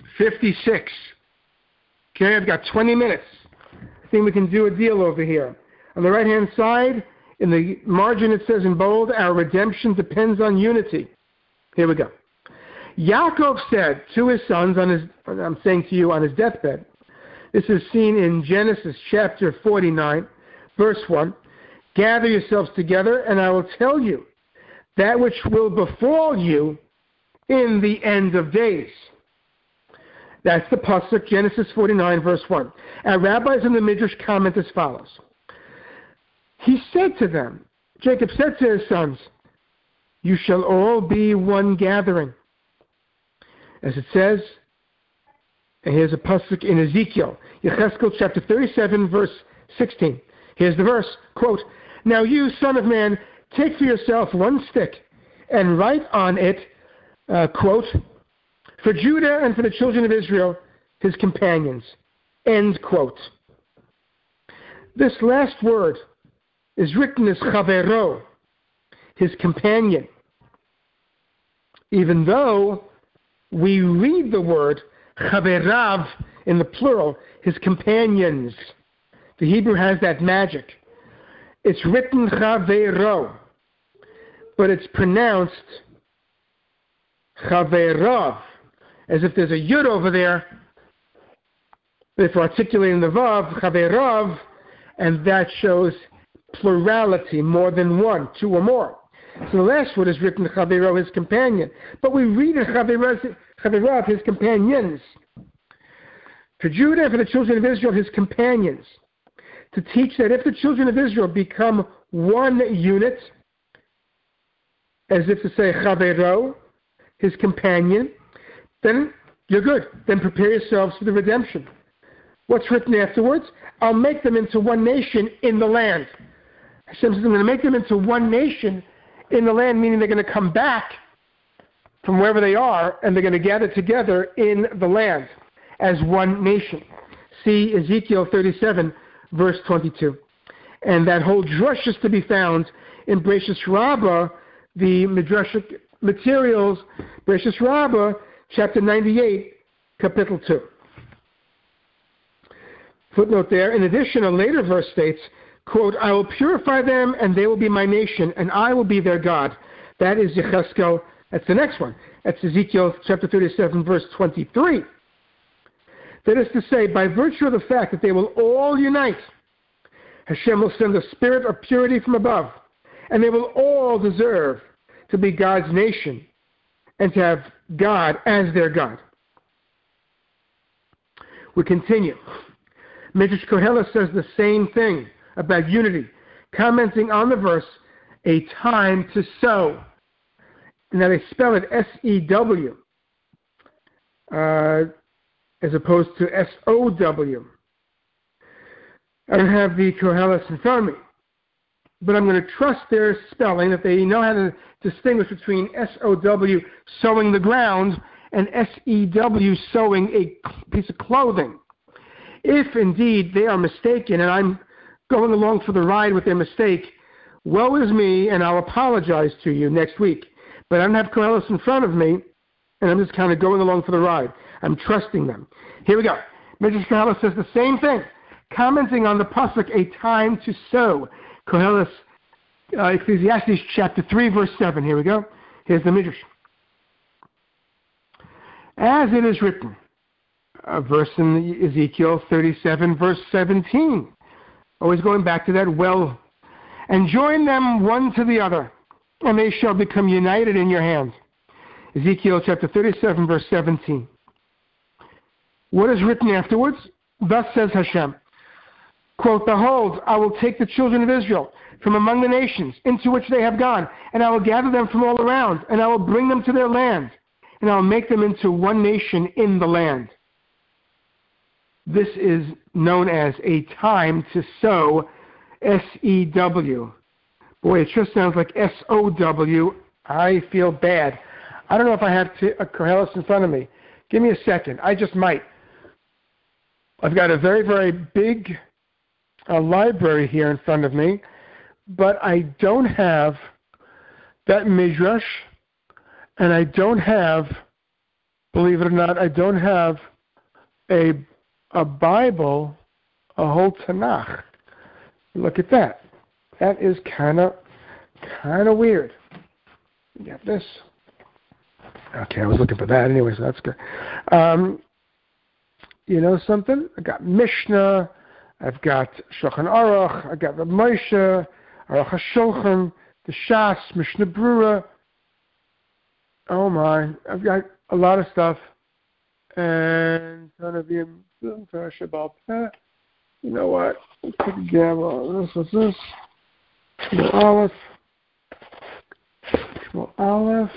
fifty-six. Okay, I've got twenty minutes. I think we can do a deal over here. On the right-hand side, in the margin it says in bold, our redemption depends on unity. Here we go. Yaakov said to his sons, on his, I'm saying to you, on his deathbed, this is seen in Genesis chapter forty-nine, verse one, gather yourselves together, and I will tell you that which will befall you in the end of days. That's the pasuk, Genesis forty-nine, verse one. Our rabbis in the Midrash comment as follows. He said to them, Jacob said to his sons, you shall all be one gathering. As it says, and here's a pasuk in Ezekiel, Yechezkel chapter thirty-seven, verse sixteen. Here's the verse, quote, now you, son of man, take for yourself one stick and write on it, uh, quote, for Judah and for the children of Israel, his companions, end quote. This last word is written as chavero, his companion, even though we read the word chaverav in the plural, his companions. The Hebrew has that magic. It's written chavero, but it's pronounced chaverav, as if there's a yud over there. If we're articulating the vav, chaverav, and that shows plurality, more than one, two or more. So the last word is written chavero, his companion. But we read it chaverav, his companions. For Judah and for the children of Israel, his companions. To teach that if the children of Israel become one unit, as if to say chavero, his companion, then you're good. Then prepare yourselves for the redemption. What's written afterwards? I'll make them into one nation in the land. Hashem says, I'm going to make them into one nation in the land, meaning they're going to come back from wherever they are, and they're going to gather together in the land as one nation. See Ezekiel thirty-seven, verse twenty-two. And that whole drush is to be found in Bereshis Rabbah, the Midrashic materials, Bereshis Rabbah, chapter ninety-eight, capital two. Footnote there, in addition, a later verse states, quote, I will purify them and they will be my nation and I will be their God. That is Yechezkel. That's the next one. That's Ezekiel chapter thirty-seven, verse twenty-three. That is to say, by virtue of the fact that they will all unite, Hashem will send a spirit of purity from above, and they will all deserve to be God's nation and to have God as their God. We continue. Midrash Koheles says the same thing about unity, commenting on the verse, a time to sow. And that they spell it S E W, uh, as opposed to S O W. I don't have the Koheles in front of me, but I'm going to trust their spelling, that they know how to distinguish between S O W, sowing the ground, and S E W, sowing a piece of clothing. If indeed they are mistaken, and I'm going along for the ride with their mistake, woe is me, and I'll apologize to you next week. But I don't have Koheles in front of me, and I'm just kind of going along for the ride. I'm trusting them. Here we go. Midrash Koheles says the same thing, commenting on the pasuk, a time to sow. Koheles, uh, Ecclesiastes chapter three, verse seven. Here we go. Here's the Midrash. As it is written, a verse in Ezekiel thirty-seven, verse seventeen. Always going back to that well. And join them one to the other, and they shall become united in your hand. Ezekiel chapter thirty-seven, verse seventeen. What is written afterwards? Thus says Hashem, quote, behold, I will take the children of Israel from among the nations into which they have gone, and I will gather them from all around, and I will bring them to their land, and I will make them into one nation in the land. This is known as a time to sow, S E W. Boy, it just sounds like S O W. I feel bad. I don't know if I have to, a Koheles in front of me. Give me a second. I just might. I've got a very, very big uh, library here in front of me, but I don't have that Midrash, and I don't have, believe it or not, I don't have a a Bible, a whole Tanakh. Look at that. That is kind of kind of weird. You got this. Okay, I was looking for that anyway, so that's good. Um, you know something? I got Mishnah. I've got Shulchan Aruch. I got the Moshe, Aruch HaShulchan, the Shas, Mishnah Brura. Oh my! I've got a lot of stuff. And none of you, you know what? Let's take a gamble. This was this. Shmuel Aleph. Shmuel Aleph.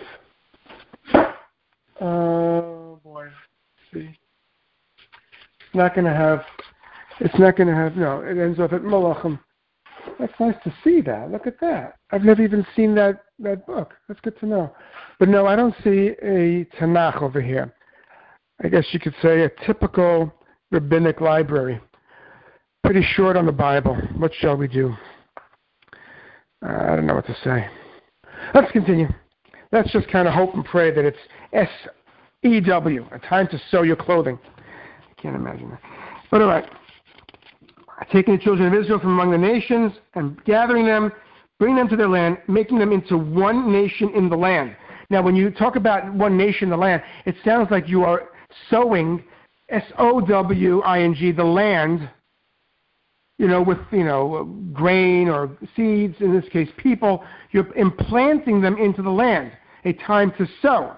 Oh boy. Let's see. It's not going to have, it's not going to have, no, it ends off at Malachim. That's nice to see that. Look at that. I've never even seen that, that book. That's good to know. But no, I don't see a Tanakh over here. I guess you could say a typical rabbinic library. Pretty short on the Bible. What shall we do? Uh, I don't know what to say. Let's continue. Let's just kind of hope and pray that it's S E W, a time to sew your clothing. I can't imagine that. But all right. Taking the children of Israel from among the nations and gathering them, bringing them to their land, making them into one nation in the land. Now, when you talk about one nation in the land, it sounds like you are sowing, S O W I N G, the land, you know, with, you know, grain or seeds, in this case, people. You're implanting them into the land, a time to sow.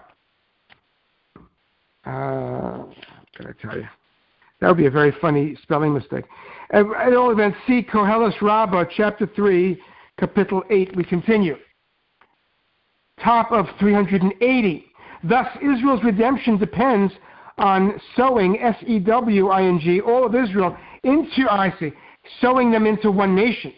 Uh, what can I tell you? That would be a very funny spelling mistake. At, at all events, see Koheles Rabbah, chapter three, capital eight. We continue. Top of three hundred eighty. Thus, Israel's redemption depends on sowing, S E W I N G, all of Israel into, I see, sowing them into one nation.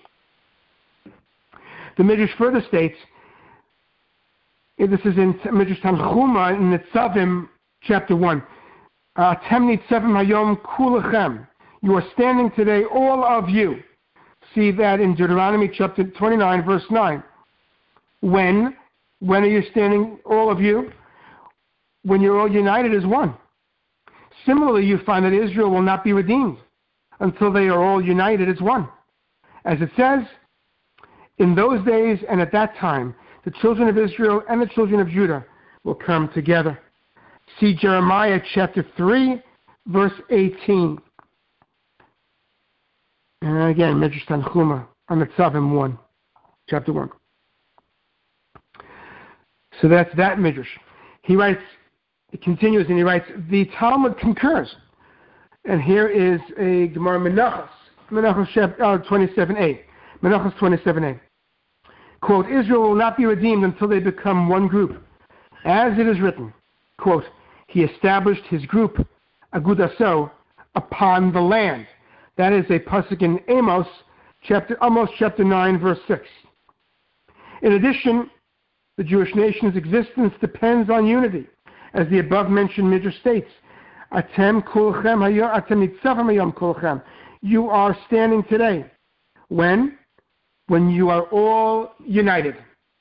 The Midrash further states, this is in Midrash Tanchuma in Nitzavim, chapter one. Tem nitzavim hayom kulachem. You are standing today, all of you. See that in Deuteronomy chapter twenty-nine, verse nine. When? When are you standing, all of you? When you're all united as one. Similarly, you find that Israel will not be redeemed until they are all united as one. As it says, in those days and at that time, the children of Israel and the children of Judah will come together. See Jeremiah chapter three, verse eighteen. And again, Midrash Tanchuma on the Tzavim one, chapter one. So that's that Midrash. He writes, it continues and he writes, the Talmud concurs. And here is a Gemara Menachos, Menachos uh, twenty-seven a. Menachos twenty-seven a. Quote, Israel will not be redeemed until they become one group. As it is written, quote, he established his group, Agudaso, upon the land. That is a pasuk in Amos, chapter, Amos chapter nine, verse six. In addition, the Jewish nation's existence depends on unity, as the above-mentioned Midrash states, Atem kulchem hayom, atem nitzavim hayom kulchem. You are standing today. When? When you are all united.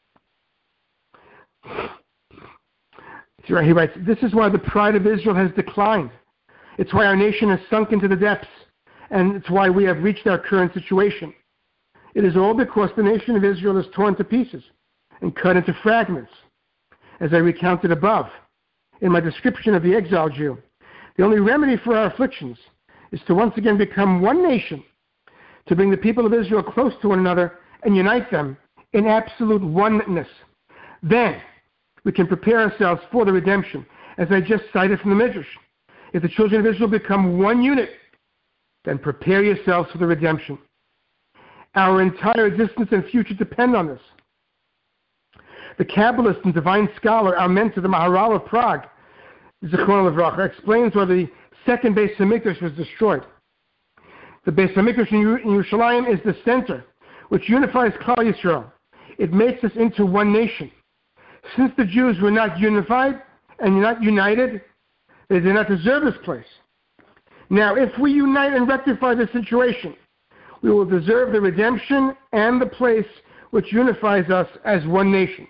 He writes, this is why the pride of Israel has declined. It's why our nation has sunk into the depths, and it's why we have reached our current situation. It is all because the nation of Israel is torn to pieces and cut into fragments, as I recounted above in my description of the exiled Jew. The only remedy for our afflictions is to once again become one nation, to bring the people of Israel close to one another and unite them in absolute oneness. Then we can prepare ourselves for the redemption, as I just cited from the Midrash. If the children of Israel become one unit, then prepare yourselves for the redemption. Our entire existence and future depend on this. The Kabbalist and divine scholar, our mentor, the Maharal of Prague, Zichron Levracha, explains why the second Beis HaMikdash was destroyed. The Beis HaMikdash in Yerushalayim is the center, which unifies Klal Yisrael. It makes us into one nation. Since the Jews were not unified and not united, they did not deserve this place. Now, if we unite and rectify the situation, we will deserve the redemption and the place which unifies us as one nation.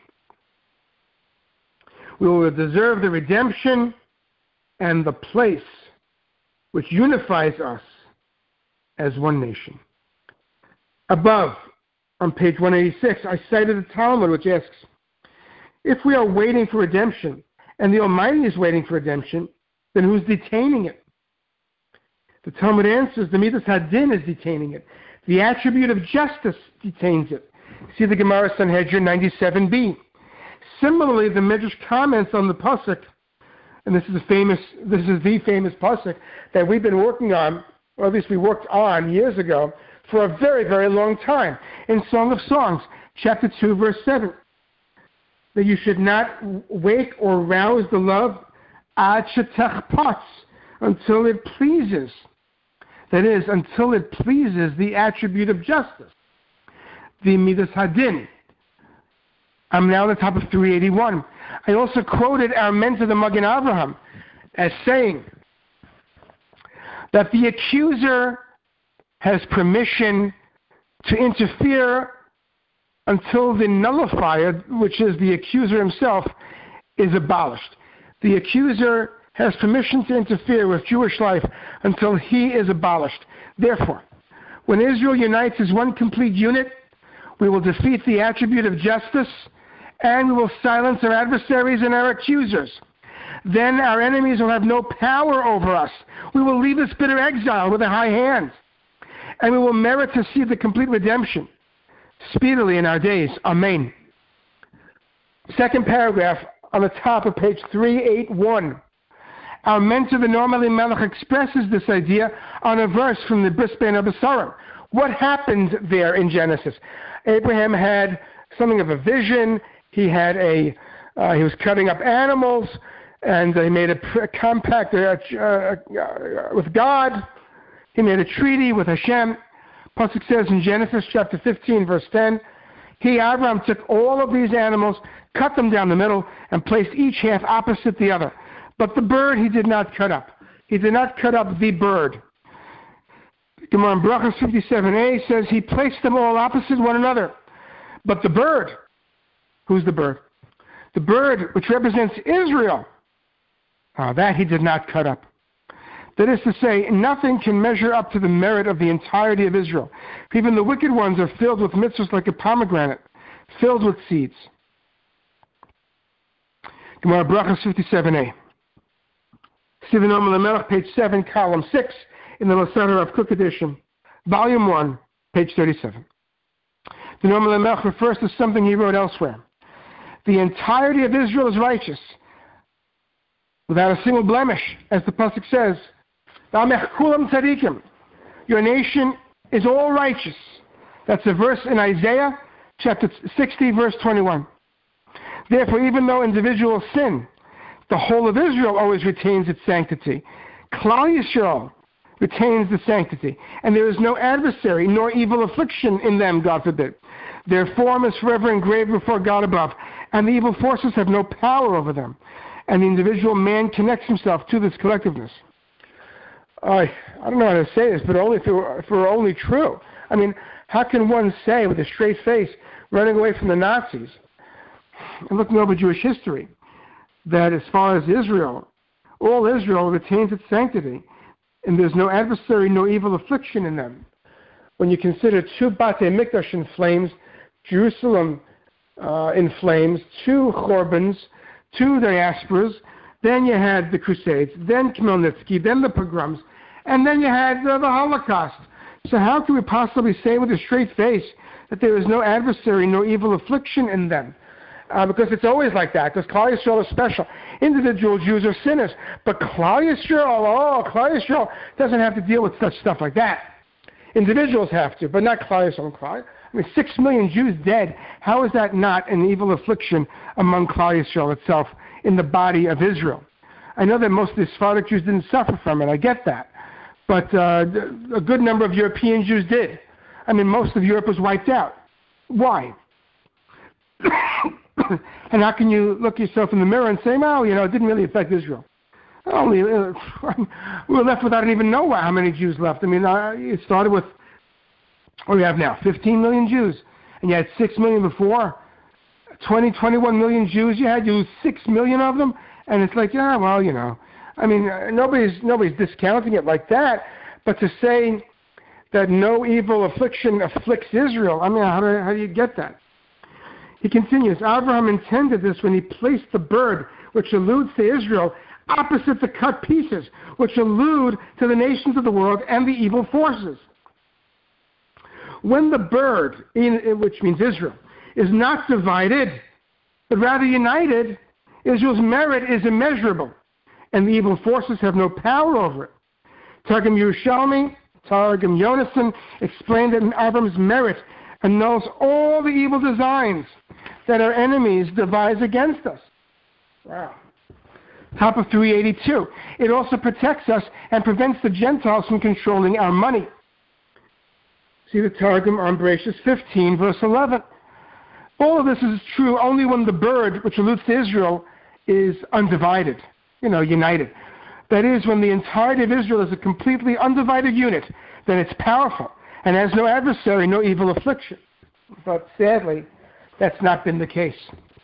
We will deserve the redemption and the place which unifies us as one nation. Above, on page one eighty-six, I cited the Talmud, which asks, if we are waiting for redemption, and the Almighty is waiting for redemption, then who's detaining it? The Talmud answers, the Midas Hadin is detaining it. The attribute of justice detains it. See the Gemara Sanhedrin ninety-seven b. Similarly, the Midrash comments on the pasuk, and this is a famous, this is the famous pasuk that we've been working on, or at least we worked on years ago, for a very, very long time. In Song of Songs, chapter two, verse seven, that you should not wake or rouse the love ad shetachpatz, until it pleases. That is, until it pleases the attribute of justice, the Midas Hadin. I'm now on the top of three eighty-one. I also quoted our mentor, the Magen Avraham, as saying that the accuser has permission to interfere until the nullifier, which is the accuser himself, is abolished. The accuser has permission to interfere with Jewish life until he is abolished. Therefore, when Israel unites as one complete unit, we will defeat the attribute of justice, and we will silence our adversaries and our accusers. Then our enemies will have no power over us. We will leave this bitter exile with a high hand, and we will merit to see the complete redemption speedily in our days. Amen. Second paragraph on the top of page three eighty-one. Our mentor, the Noam Elimelech, expresses this idea on a verse from the Bris Bein HaBesarim. What happened there in Genesis? Abraham had something of a vision. He had a, uh, he was cutting up animals, and he made a, a compact uh, uh, with God. He made a treaty with Hashem. Pasuk says in Genesis chapter fifteen, verse ten, he, Abraham, took all of these animals, cut them down the middle, and placed each half opposite the other. But the bird he did not cut up. He did not cut up the bird. Gemara in Brachos fifty-seven a says he placed them all opposite one another. But the bird, who's the bird? The bird which represents Israel, uh, that he did not cut up. That is to say, nothing can measure up to the merit of the entirety of Israel. Even the wicked ones are filled with mitzvahs like a pomegranate, filled with seeds. Gemara Brachos fifty-seven a. See the Noam Elimelech, page seven, column six, in the Masada Rav Kook edition, volume one, page thirty-seven. The Noam Elimelech refers to something he wrote elsewhere. The entirety of Israel is righteous, without a single blemish, as the pasuk says. Your nation is all righteous. That's a verse in Isaiah, chapter sixty, verse twenty-one. Therefore, even though individuals sin, the whole of Israel always retains its sanctity. Klal Yisrael retains the sanctity, and there is no adversary nor evil affliction in them, God forbid. Their form is forever engraved before God above, and the evil forces have no power over them, and the individual man connects himself to this collectiveness. I, I don't know how to say this, but only if it, were, if it were only true. I mean, how can one say with a straight face, running away from the Nazis, and looking over Jewish history, that as far as Israel, all Israel retains its sanctity, and there's no adversary, no evil affliction in them? When you consider two Batei Mikdash in flames, Jerusalem uh, in flames, two Chorbans, two diasporas, then you had the Crusades, then Khmelnytsky, then the pogroms, and then you had uh, the Holocaust. So how can we possibly say with a straight face that there is no adversary, no evil affliction in them? Uh, because it's always like that, because Klal Yisrael is special. Individual Jews are sinners, but Klal Yisrael, oh, Klal Yisrael doesn't have to deal with such stuff like that. Individuals have to, but not Klal Yisrael. I mean, six million Jews dead. How is that not an evil affliction among Klal Yisrael itself in the body of Israel? I know that most of the Sephardic Jews didn't suffer from it. I get that. But uh, a good number of European Jews did. I mean, most of Europe was wiped out. Why? And how can you look yourself in the mirror and say, well, you know, it didn't really affect Israel? Only uh, we were left without even know how many Jews left. I mean, uh, it started with, what do we have now? fifteen million Jews. And you had six million before. twenty, twenty-one million Jews you had. You lose six million of them. And it's like, yeah, well, you know. I mean, uh, nobody's, nobody's discounting it like that. But to say that no evil affliction afflicts Israel. I mean, how do, how do you get that? He continues, Abraham intended this when he placed the bird, which alludes to Israel, opposite the cut pieces, which allude to the nations of the world and the evil forces. When the bird, in, which means Israel, is not divided, but rather united, Israel's merit is immeasurable, and the evil forces have no power over it. Targum Yerushalmi, Targum Yonason explained that in Avram's merit annuls all the evil designs that our enemies devise against us. Wow. Top of three eighty-two. It also protects us and prevents the Gentiles from controlling our money. See the Targum on Bereshis fifteen, verse eleven. All of this is true only when the bird, which alludes to Israel, is undivided, you know, united. That is, when the entirety of Israel is a completely undivided unit, then it's powerful and has no adversary, no evil affliction. But sadly, that's not been the case.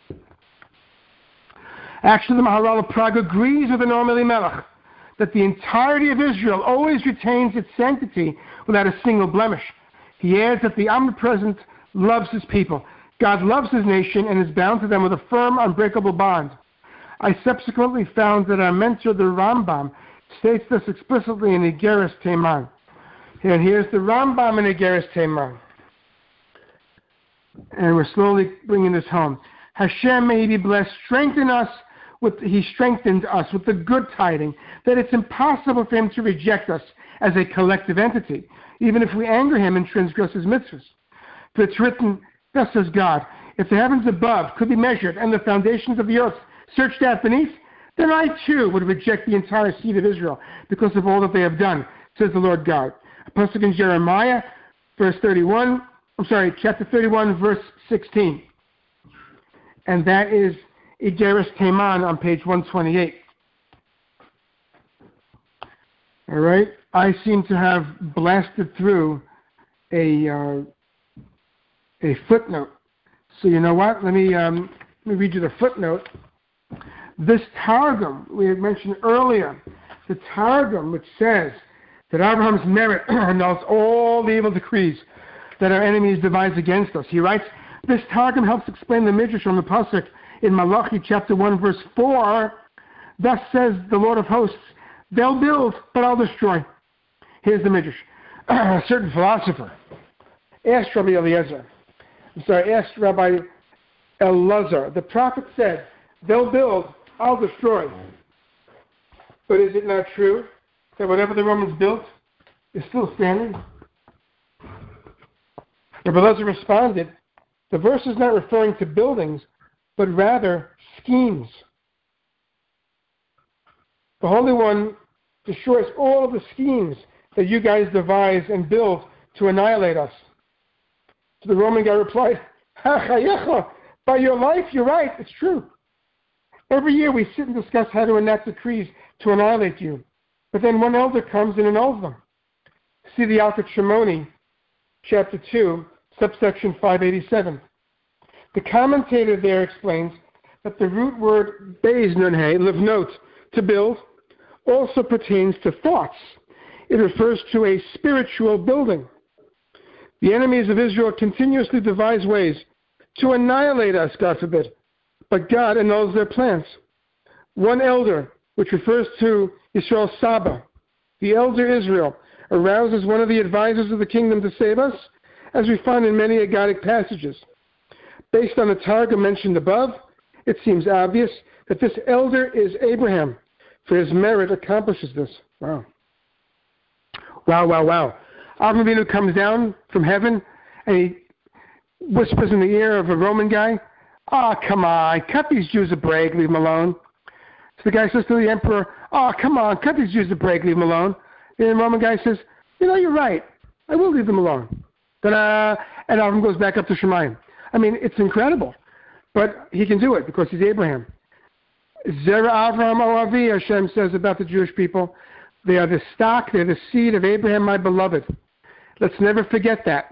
Actually, the Maharal of Prague agrees with the Noam Elimelech that the entirety of Israel always retains its sanctity without a single blemish. He adds that the omnipresent loves his people. God loves his nation and is bound to them with a firm, unbreakable bond. I subsequently found that our mentor, the Rambam, states this explicitly in Igeres Teiman. And here's the Rambam in Igeres Teiman. And we're slowly bringing this home. Hashem, may he be blessed, strengthen us with, he strengthened us with the good tidings that it's impossible for him to reject us as a collective entity, even if we anger him and transgress his mitzvahs. For it's written, thus says God, if the heavens above could be measured and the foundations of the earth searched out beneath, then I too would reject the entire seed of Israel because of all that they have done, says the Lord God. A pasuk in Jeremiah, verse thirty-one, I'm sorry, chapter thirty-one, verse sixteen. And that is Igeres Teiman on page one twenty-eight. All right, I seem to have blasted through a uh, a footnote. So you know what? Let me um, let me read you the footnote. This Targum we had mentioned earlier, the Targum which says that Abraham's merit annuls all the evil decrees that our enemies devise against us. He writes, this Targum helps explain the midrash from the pasuk in Malachi chapter one verse four. Thus says the Lord of hosts, they'll build, but I'll destroy. Here's the midrash. A certain philosopher asked Rabbi Eliezer, I'm sorry, asked Rabbi Elazar, the prophet said, they'll build, I'll destroy. But is it not true that whatever the Romans built is still standing? Rabbi Elazar responded, the verse is not referring to buildings, but rather schemes. The Holy One destroys all of the schemes that you guys devise and build to annihilate us. So the Roman guy replied, ha chayecha, by your life, you're right, it's true. Every year we sit and discuss how to enact decrees to annihilate you, but then one elder comes and annuls them. See the Alkut Shimoni, chapter two, subsection five eighty-seven. The commentator there explains that the root word beis nun hey, livnot, to build, also pertains to thoughts. It refers to a spiritual building. The enemies of Israel continuously devise ways to annihilate us, God forbid, but God annuls their plans. One elder, which refers to Yisrael Saba, the elder Israel, arouses one of the advisors of the kingdom to save us, as we find in many Agadic passages. Based on the Targum mentioned above, it seems obvious that this elder is Abraham, for his merit accomplishes this. Wow. Wow, wow, wow. Avram Avinu comes down from heaven and he whispers in the ear of a Roman guy, oh, come on, cut these Jews a break, leave them alone. So the guy says to the emperor, oh, come on, cut these Jews a break, leave them alone. And the Roman guy says, you know, you're right, I will leave them alone. Ta-da! And Avram goes back up to Shemayim. I mean, it's incredible. But he can do it because he's Abraham. Zera Avram Oavi, Hashem says about the Jewish people. They are the stock, they're the seed of Abraham, my beloved. Let's never forget that.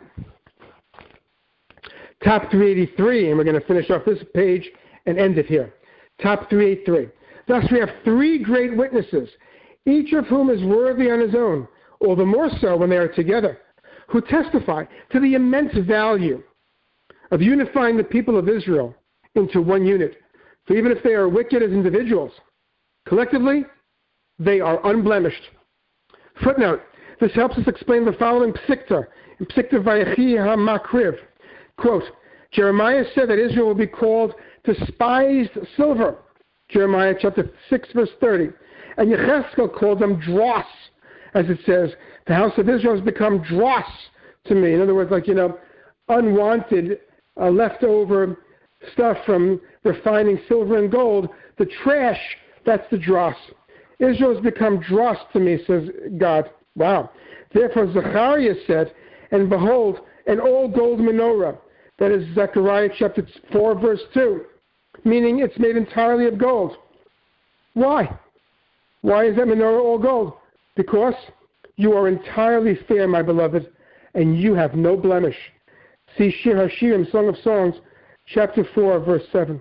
Top three eighty-three, and we're going to finish off this page and end it here. Top three eighty-three. Thus we have three great witnesses, each of whom is worthy on his own, all the more so when they are together. who testify to the immense value of unifying the people of Israel into one unit. For even if they are wicked as individuals, collectively, they are unblemished. Footnote, this helps us explain the following psikta, in Psikta Vayechi HaMakriv. Quote, Jeremiah said that Israel will be called despised silver. Jeremiah chapter six, verse thirty. And Yechezkel called them dross, as it says. The house of Israel has become dross to me. In other words, like, you know, unwanted, uh, leftover stuff from refining silver and gold. The trash, that's the dross. Israel has become dross to me, says God. Wow. Therefore, Zechariah said, and behold, an all-gold menorah. That is Zechariah chapter four, verse two. Meaning it's made entirely of gold. Why? Why is that menorah all gold? Because you are entirely fair, my beloved, and you have no blemish. See Shir HaShirim, Song of Songs, chapter four, verse seven.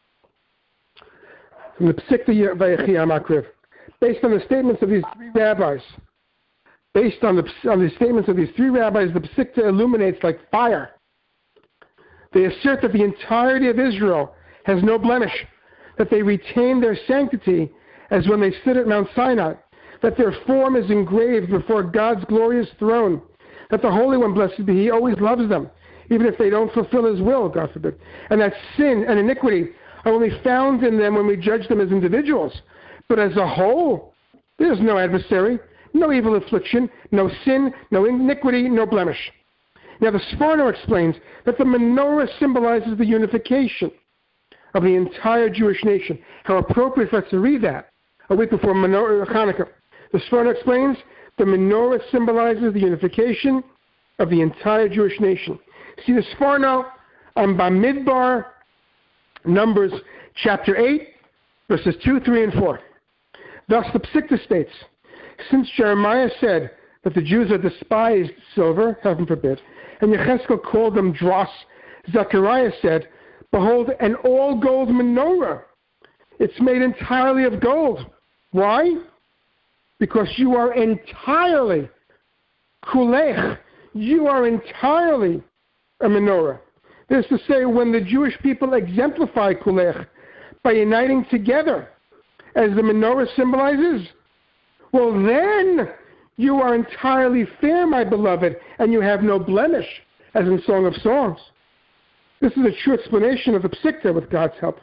From the Psikta Vayechi HaMakriv. Based on the statements of these three rabbis, based on the, on the statements of these three rabbis, the Psikta illuminates like fire. They assert that the entirety of Israel has no blemish, that they retain their sanctity as when they stood at Mount Sinai, that their form is engraved before God's glorious throne, that the Holy One, blessed be He, always loves them, even if they don't fulfill His will, God forbid, and that sin and iniquity are only found in them when we judge them as individuals. But as a whole, there's no adversary, no evil affliction, no sin, no iniquity, no blemish. Now the Sforno explains that the menorah symbolizes the unification of the entire Jewish nation. How appropriate for us to read that a week before menorah Hanukkah. The Sforno explains the menorah symbolizes the unification of the entire Jewish nation. See the Sforno on Bamidbar, Numbers chapter eight, verses two, three, and four. Thus the Psikta states, since Jeremiah said that the Jews are despised silver, heaven forbid, and Yechezkel called them dross, Zechariah said, behold, an all-gold menorah. It's made entirely of gold. Why? Because you are entirely kulech. You are entirely a menorah. That is to say, when the Jewish people exemplify kulech by uniting together, as the menorah symbolizes, well then you are entirely fair, my beloved, and you have no blemish, as in Song of Songs. This is a true explanation of the Psikta with God's help.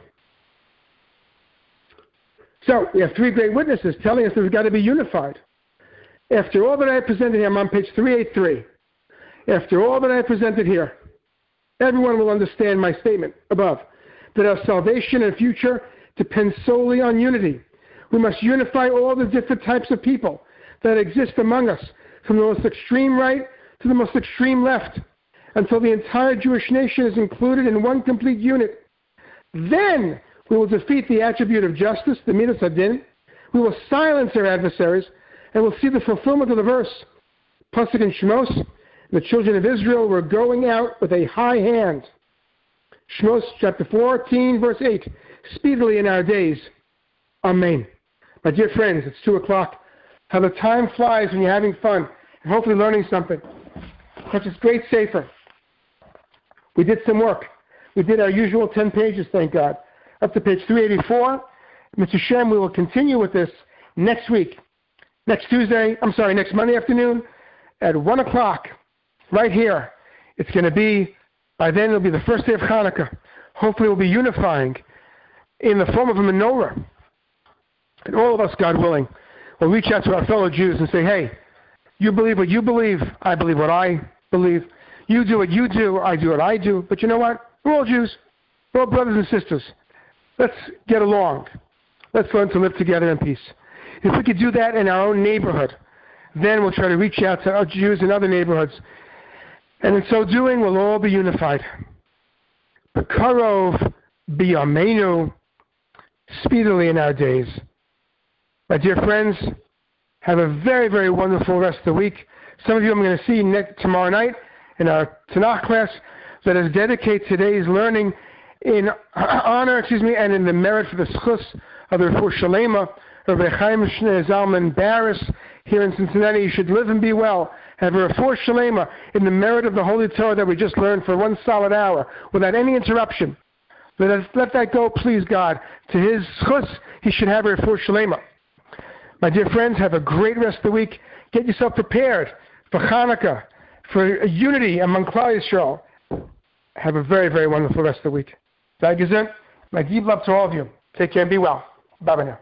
So, we have three great witnesses telling us that we've got to be unified. After all that I presented here, I'm on page three eighty-three. After all that I presented here, everyone will understand my statement above, that our salvation and future depends solely on unity. We must unify all the different types of people that exist among us, from the most extreme right to the most extreme left, until the entire Jewish nation is included in one complete unit. Then we will defeat the attribute of justice, the Midas Hadin. We will silence our adversaries, and we'll see the fulfillment of the verse. Pasuk in Shemos, the children of Israel were going out with a high hand. Shemos chapter fourteen, verse eight, speedily in our days. Amen. My dear friends, it's two o'clock. How the time flies when you're having fun and hopefully learning something. Such as great Sefer. We did some work. We did our usual ten pages, thank God. Up to page three eighty-four. Mister Shem, we will continue with this next week. Next Tuesday, I'm sorry, next Monday afternoon at one o'clock, right here. It's going to be, by then it'll be the first day of Hanukkah. Hopefully we'll be unifying in the form of a menorah. And all of us, God willing, will reach out to our fellow Jews and say, hey, you believe what you believe, I believe what I believe. You do what you do, I do what I do. But you know what? We're all Jews. We're all brothers and sisters. Let's get along. Let's learn to live together in peace. If we could do that in our own neighborhood, then we'll try to reach out to our Jews in other neighborhoods. And in so doing, we'll all be unified. B'karov b'yameinu, speedily in our days. My dear friends, have a very, very wonderful rest of the week. Some of you I'm going to see next, tomorrow night in our Tanakh class. Let us dedicate today's learning in honor, excuse me, and in the merit for the schus of the Refuah Shalema of Rechaim Shnei Zalman Baris here in Cincinnati. You should live and be well. Have a refuah shalema in the merit of the Holy Torah that we just learned for one solid hour without any interruption. Let, us, let that go, please God. To his chus, he should have a refuah shalema. My dear friends, have a great rest of the week. Get yourself prepared for Hanukkah, for unity among Klal Yisrael. Have a very, very wonderful rest of the week. Sei gesund. My deep love to all of you. Take care and be well. Bye-bye now.